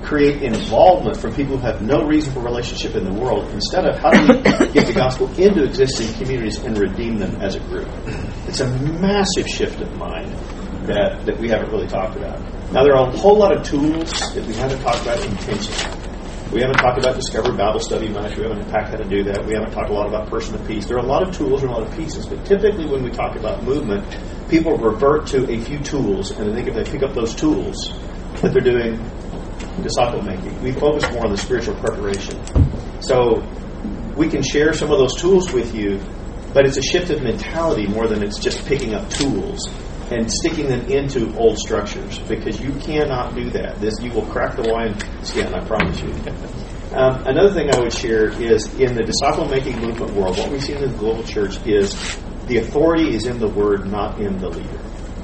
create involvement from people who have no reason for relationship in the world, instead of how do we get the gospel into existing communities and redeem them as a group. It's a massive shift of mind that, that we haven't really talked about. Now, there are a whole lot of tools that we haven't talked about intentionally. We haven't talked about Discover Bible Study much. We haven't unpacked how to do that. We haven't talked a lot about Person of Peace. There are a lot of tools and a lot of pieces, but typically when we talk about movement, people revert to a few tools, and I think if they pick up those tools, that they're doing disciple making. We focus more on the spiritual preparation. So we can share some of those tools with you, but it's a shift of mentality more than it's just picking up tools and sticking them into old structures, because you cannot do that. This you will crack the wine skin, I promise you. Um, another thing I would share is in the disciple-making movement world, what we see in the global church is the authority is in the word, not in the leader.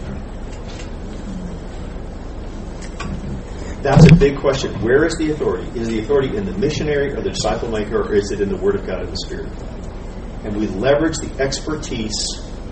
That's a big question. Where is the authority? Is the authority in the missionary or the disciple maker, or is it in the Word of God and the Spirit of God? And we leverage the expertise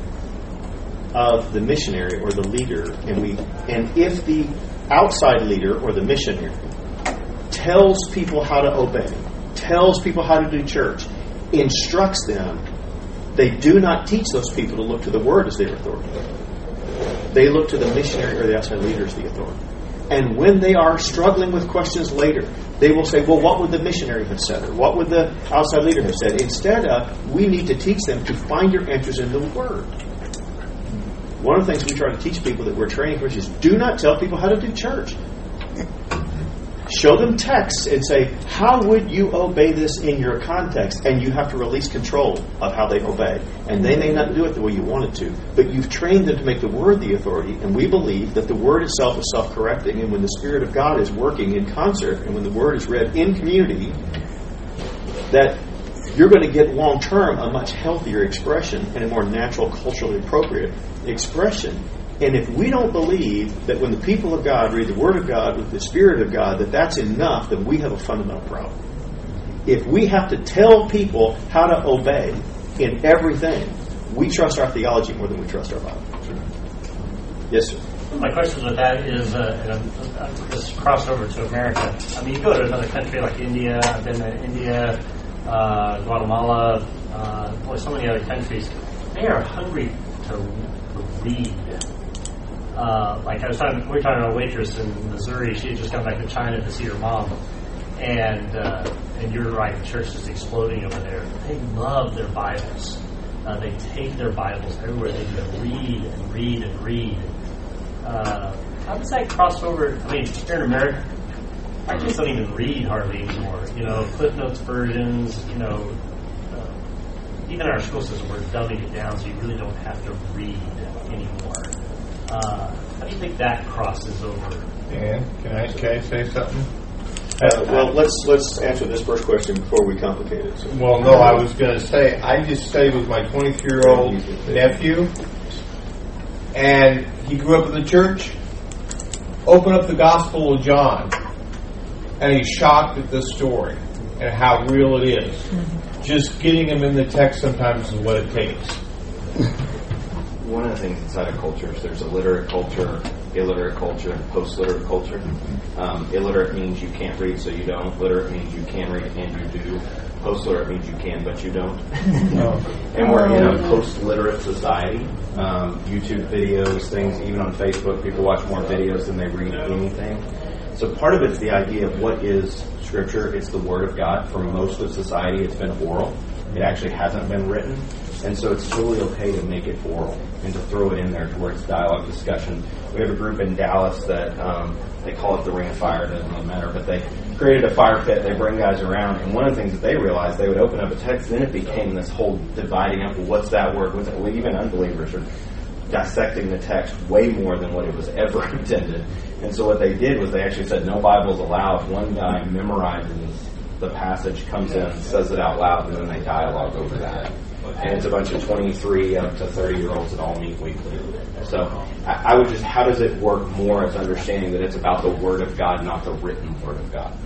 of the missionary or the leader, and we and if the outside leader or the missionary tells people how to obey, tells people how to do church, instructs them, they do not teach those people to look to the Word as their authority. They look to the missionary or the outside leader as the authority. And when they are struggling with questions later, they will say, well, what would the missionary have said? Or what would the outside leader have said? Instead of, we need to teach them to find your answers in the Word. One of the things we try to teach people that we're training for is do not tell people how to do church. Show them texts and say, how would you obey this in your context? And you have to release control of how they obey. And they may not do it the way you want it to, but you've trained them to make the Word the authority. And we believe that the Word itself is self-correcting. And when the Spirit of God is working in concert, and when the Word is read in community, that you're going to get long-term a much healthier expression and a more natural, culturally appropriate expression. And if we don't believe that when the people of God read the Word of God with the Spirit of God, that that's enough, then we have a fundamental problem. If we have to tell people how to obey in everything, we trust our theology more than we trust our Bible. Yes, sir. My question with that is, uh, and I'm, I'm just crossed over to America. I mean, you go to another country like India. I've been to India, uh, Guatemala, uh, boy, so many other countries. They are hungry to read. Uh, like I was talking, we were talking to a waitress in Missouri. She had just come back to China to see her mom, and uh, and you're right, the church is exploding over there. They love their Bibles. Uh, they take their Bibles everywhere. They can read and read and read. Uh, how does that cross over? I mean, here in America, our kids don't even read hardly anymore. You know, Cliff Notes versions. You know, uh, even our school system, we're dumbing it down, so you really don't have to read anymore. Uh, how do you think that crosses over? Dan, can I can I say something? Uh, well, let's let's answer this first question before we complicate it. So. Well, no, I was going to say, I just stayed with my twenty-three-year-old nephew, and he grew up in the church. Open up the Gospel of John, and he's shocked at this story and how real it is. Mm-hmm. Just getting him in the text sometimes is what it takes. One of the things inside of cultures, there's a literate culture, illiterate culture, and post-literate culture. Um, illiterate means you can't read, so you don't. Literate means you can read and you do. Post-literate means you can, but you don't. And we're in a post-literate society. Um, YouTube videos, things, even on Facebook, people watch more videos than they read anything. So part of it is the idea of what is Scripture. It's the Word of God. For most of society, it's been oral. It actually hasn't been written. And so it's totally okay to make it oral and to throw it in there to where it's dialogue discussion. We have a group in Dallas that um, they call it the Ring of Fire. It doesn't really matter. But they created a fire pit. They bring guys around. And one of the things that they realized, they would open up a text. Then it became this whole dividing up. Well, what's that word? What's that? Well, even unbelievers are dissecting the text way more than what it was ever intended. And so what they did was they actually said no Bibles allowed. One guy memorizes the passage, comes in, says it out loud, and then they dialogue over that. And it's a bunch of twenty-three up to thirty-year-olds that all meet weekly. So I, I would just, how does it work more as understanding that it's about the Word of God, not the written Word of God?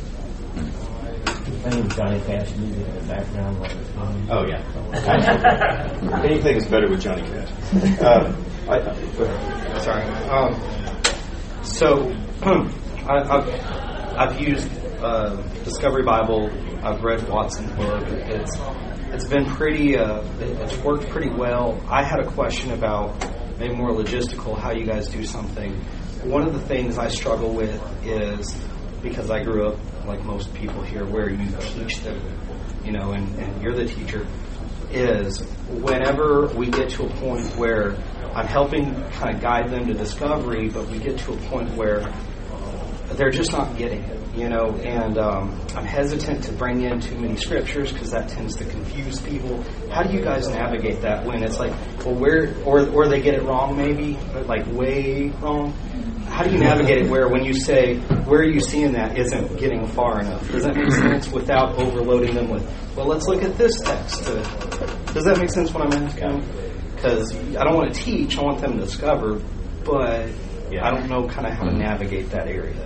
Playing Johnny Cash music in the background. Like oh, yeah. Anything is better with Johnny Cash. Um, I, I, Sorry. Um, so, I, I, I've used uh, Discovery Bible. I've read Watson's book. It's it's been pretty. Uh, it, it's worked pretty well. I had a question about maybe more logistical, how you guys do something. One of the things I struggle with is, because I grew up like most people here, where you teach them, you know, and, and you're the teacher, is whenever we get to a point where I'm helping kind of guide them to discovery, but we get to a point where they're just not getting it, you know, and um, I'm hesitant to bring in too many scriptures because that tends to confuse people. How do you guys navigate that when it's like, well, where, or or they get it wrong maybe, but like way wrong? How do you navigate it where when you say, where are you seeing that isn't getting far enough? Does that make sense without overloading them with, well, let's look at this text. To, does that make sense what I'm asking? Because I don't want to teach, I want them to discover, but yeah. I don't know kind of how to navigate that area.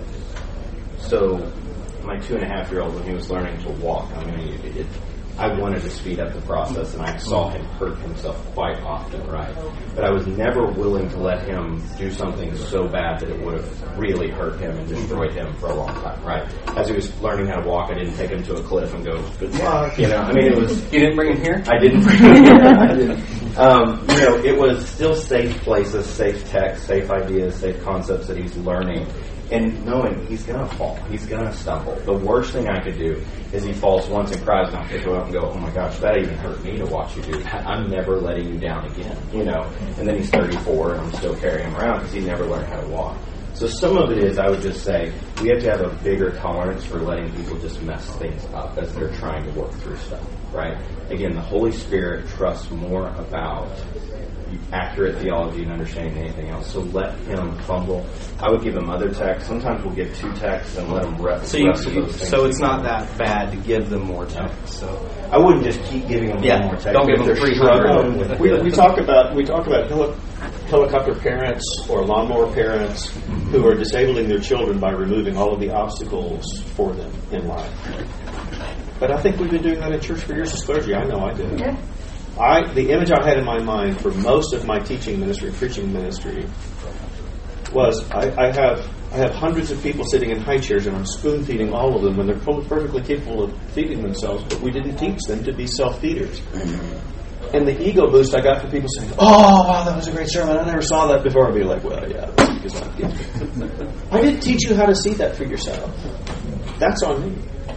So, my two and a half year old, when he was learning to walk, I mean, it, it, I wanted to speed up the process, and I saw him hurt himself quite often, right? But I was never willing to let him do something so bad that it would have really hurt him and destroyed him for a long time, right? As he was learning how to walk, I didn't take him to a cliff and go, good luck, you know? I mean, it was... You didn't bring him here? I didn't bring him here. I didn't. Um, you know, it was still safe places, safe text, safe ideas, safe concepts that he's learning. And knowing he's going to fall, he's going to stumble. The worst thing I could do is he falls once and cries, and I have to go up and go, oh my gosh, that even hurt me to watch you do that. I'm never letting you down again, you know. And then he's thirty-four, and I'm still carrying him around because he never learned how to walk. So some of it is, I would just say, we have to have a bigger tolerance for letting people just mess things up as they're trying to work through stuff, right? Again, the Holy Spirit trusts more about accurate theology and understanding than anything else. So let him fumble. I would give him other texts. Sometimes we'll give two texts and let him rest. So, you, so it's not that bad to give them more texts. So I wouldn't just keep giving them yeah, more texts. Don't give them three hundred. We, we talk about we talk about heli- helicopter parents or lawnmower parents who are disabling their children by removing all of the obstacles for them in life. But I think we've been doing that in church for years as clergy. I know I did. Yeah. I, the image I had in my mind for most of my teaching ministry, preaching ministry, was I, I have I have hundreds of people sitting in high chairs, and I'm spoon feeding all of them when they're perfectly capable of feeding themselves, but we didn't teach them to be self feeders. And the ego boost I got from people saying, "Oh, wow, that was a great sermon. I never saw that before." I'd be like, "Well, yeah, that's because I'm gifted." I didn't teach you how to see that for yourself. That's on me.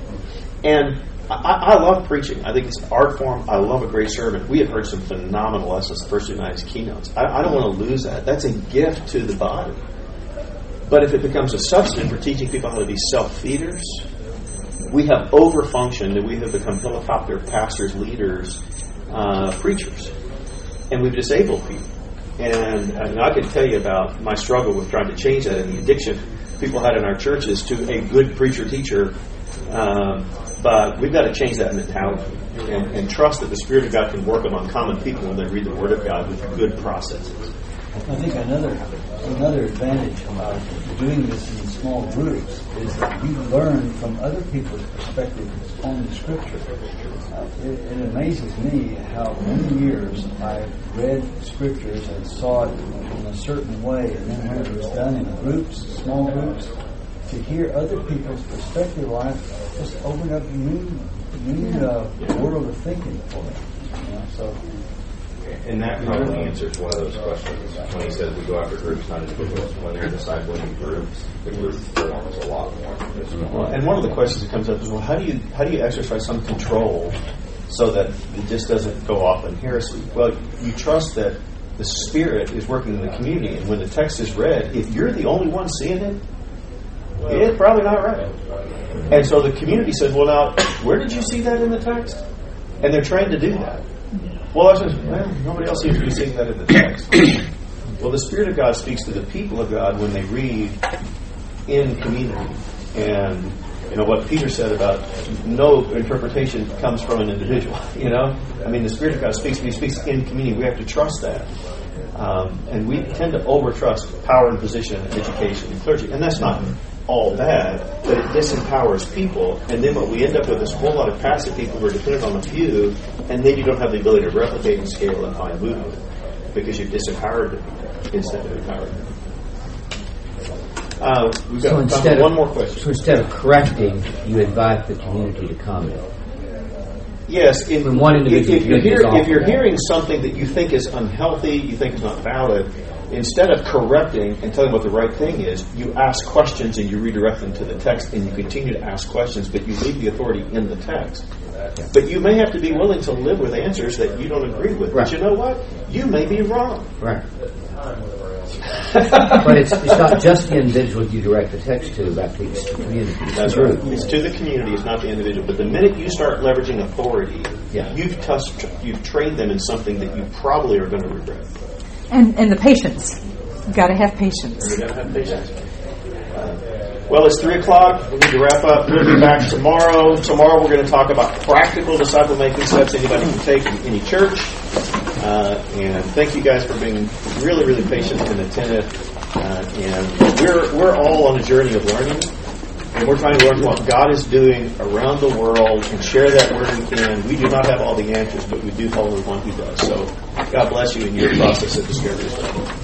And I, I love preaching. I think it's an art form. I love a great sermon. We have heard some phenomenal lessons first two nights keynotes. I, I don't want to lose that. That's a gift to the body. But if it becomes a substitute for teaching people how to be self-feeders, we have overfunctioned and we have become helicopter pastors, leaders, uh, preachers. And we've disabled people. And, and I can tell you about my struggle with trying to change that and the addiction people had in our churches to a good preacher-teacher. Um, but we've got to change that mentality and, and trust that the Spirit of God can work among common people when they read the Word of God with good processes. I think another another advantage of doing this in small groups is that you learn from other people's perspective on the Scripture. Uh, it, it amazes me how many years I've read Scriptures and saw it in a certain way, and then when it was done in groups, small groups, to hear other people's perspective on it just opened up a new, new uh, world of thinking for me. You know, so. And that probably answers one of those questions. When he says we go after groups, not individuals, when they're discipling groups, the group forms a lot more. Well, and one of the questions that comes up is, well, how do you how do you exercise some control so that it just doesn't go off in heresy? Well, you trust that the Spirit is working in the community, and when the text is read, if you're the only one seeing it, it's probably not right. And so the community says, well, now, where did you see that in the text? And they're trained to do that. Well, I says, well, nobody else seems to be seeing that in the text. Well, the Spirit of God speaks to the people of God when they read in community. And, you know, what Peter said about no interpretation comes from an individual, you know? I mean, the Spirit of God speaks, but He speaks in community. We have to trust that. Um, and we tend to over-trust power and position and education and clergy. And that's not all bad, but it disempowers people. And then what we end up with is a whole lot of passive people who are dependent on a few, and then you don't have the ability to replicate and scale and find movement because you've disempowered them instead of empowered them. Uh, we've got So time instead for one of, more question. So instead of correcting, you invite the community to comment. Yes, if, When one if, individual if you're, is hear, off if you're the wall. hearing something that you think is unhealthy, you think is not valid, instead of correcting and telling what the right thing is, you ask questions and you redirect them to the text and you continue to ask questions, but you leave the authority in the text. But you may have to be willing to live with answers that you don't agree with. Right. But you know what? You may be wrong. Right. But it's, it's not just the individual you direct the text to, but it's the community. It's That's the right. group. It's to the community. It's not the individual. But the minute you start leveraging authority, Yeah. you've touched, you've trained them in something that you probably are going to regret. And and the patience. You've got to have patience. You've got to have patience. Uh, well, it's three o'clock. We need to wrap up. We'll be back tomorrow. Tomorrow we're going to talk about practical disciple-making steps anybody can take in any church. Uh, and thank you guys for being really, really patient and attentive. Uh, and we're we're all on a journey of learning, and we're trying to learn what God is doing around the world and share that where we can. We do not have all the answers, but we do follow the one who does. So God bless you in your process of discovery.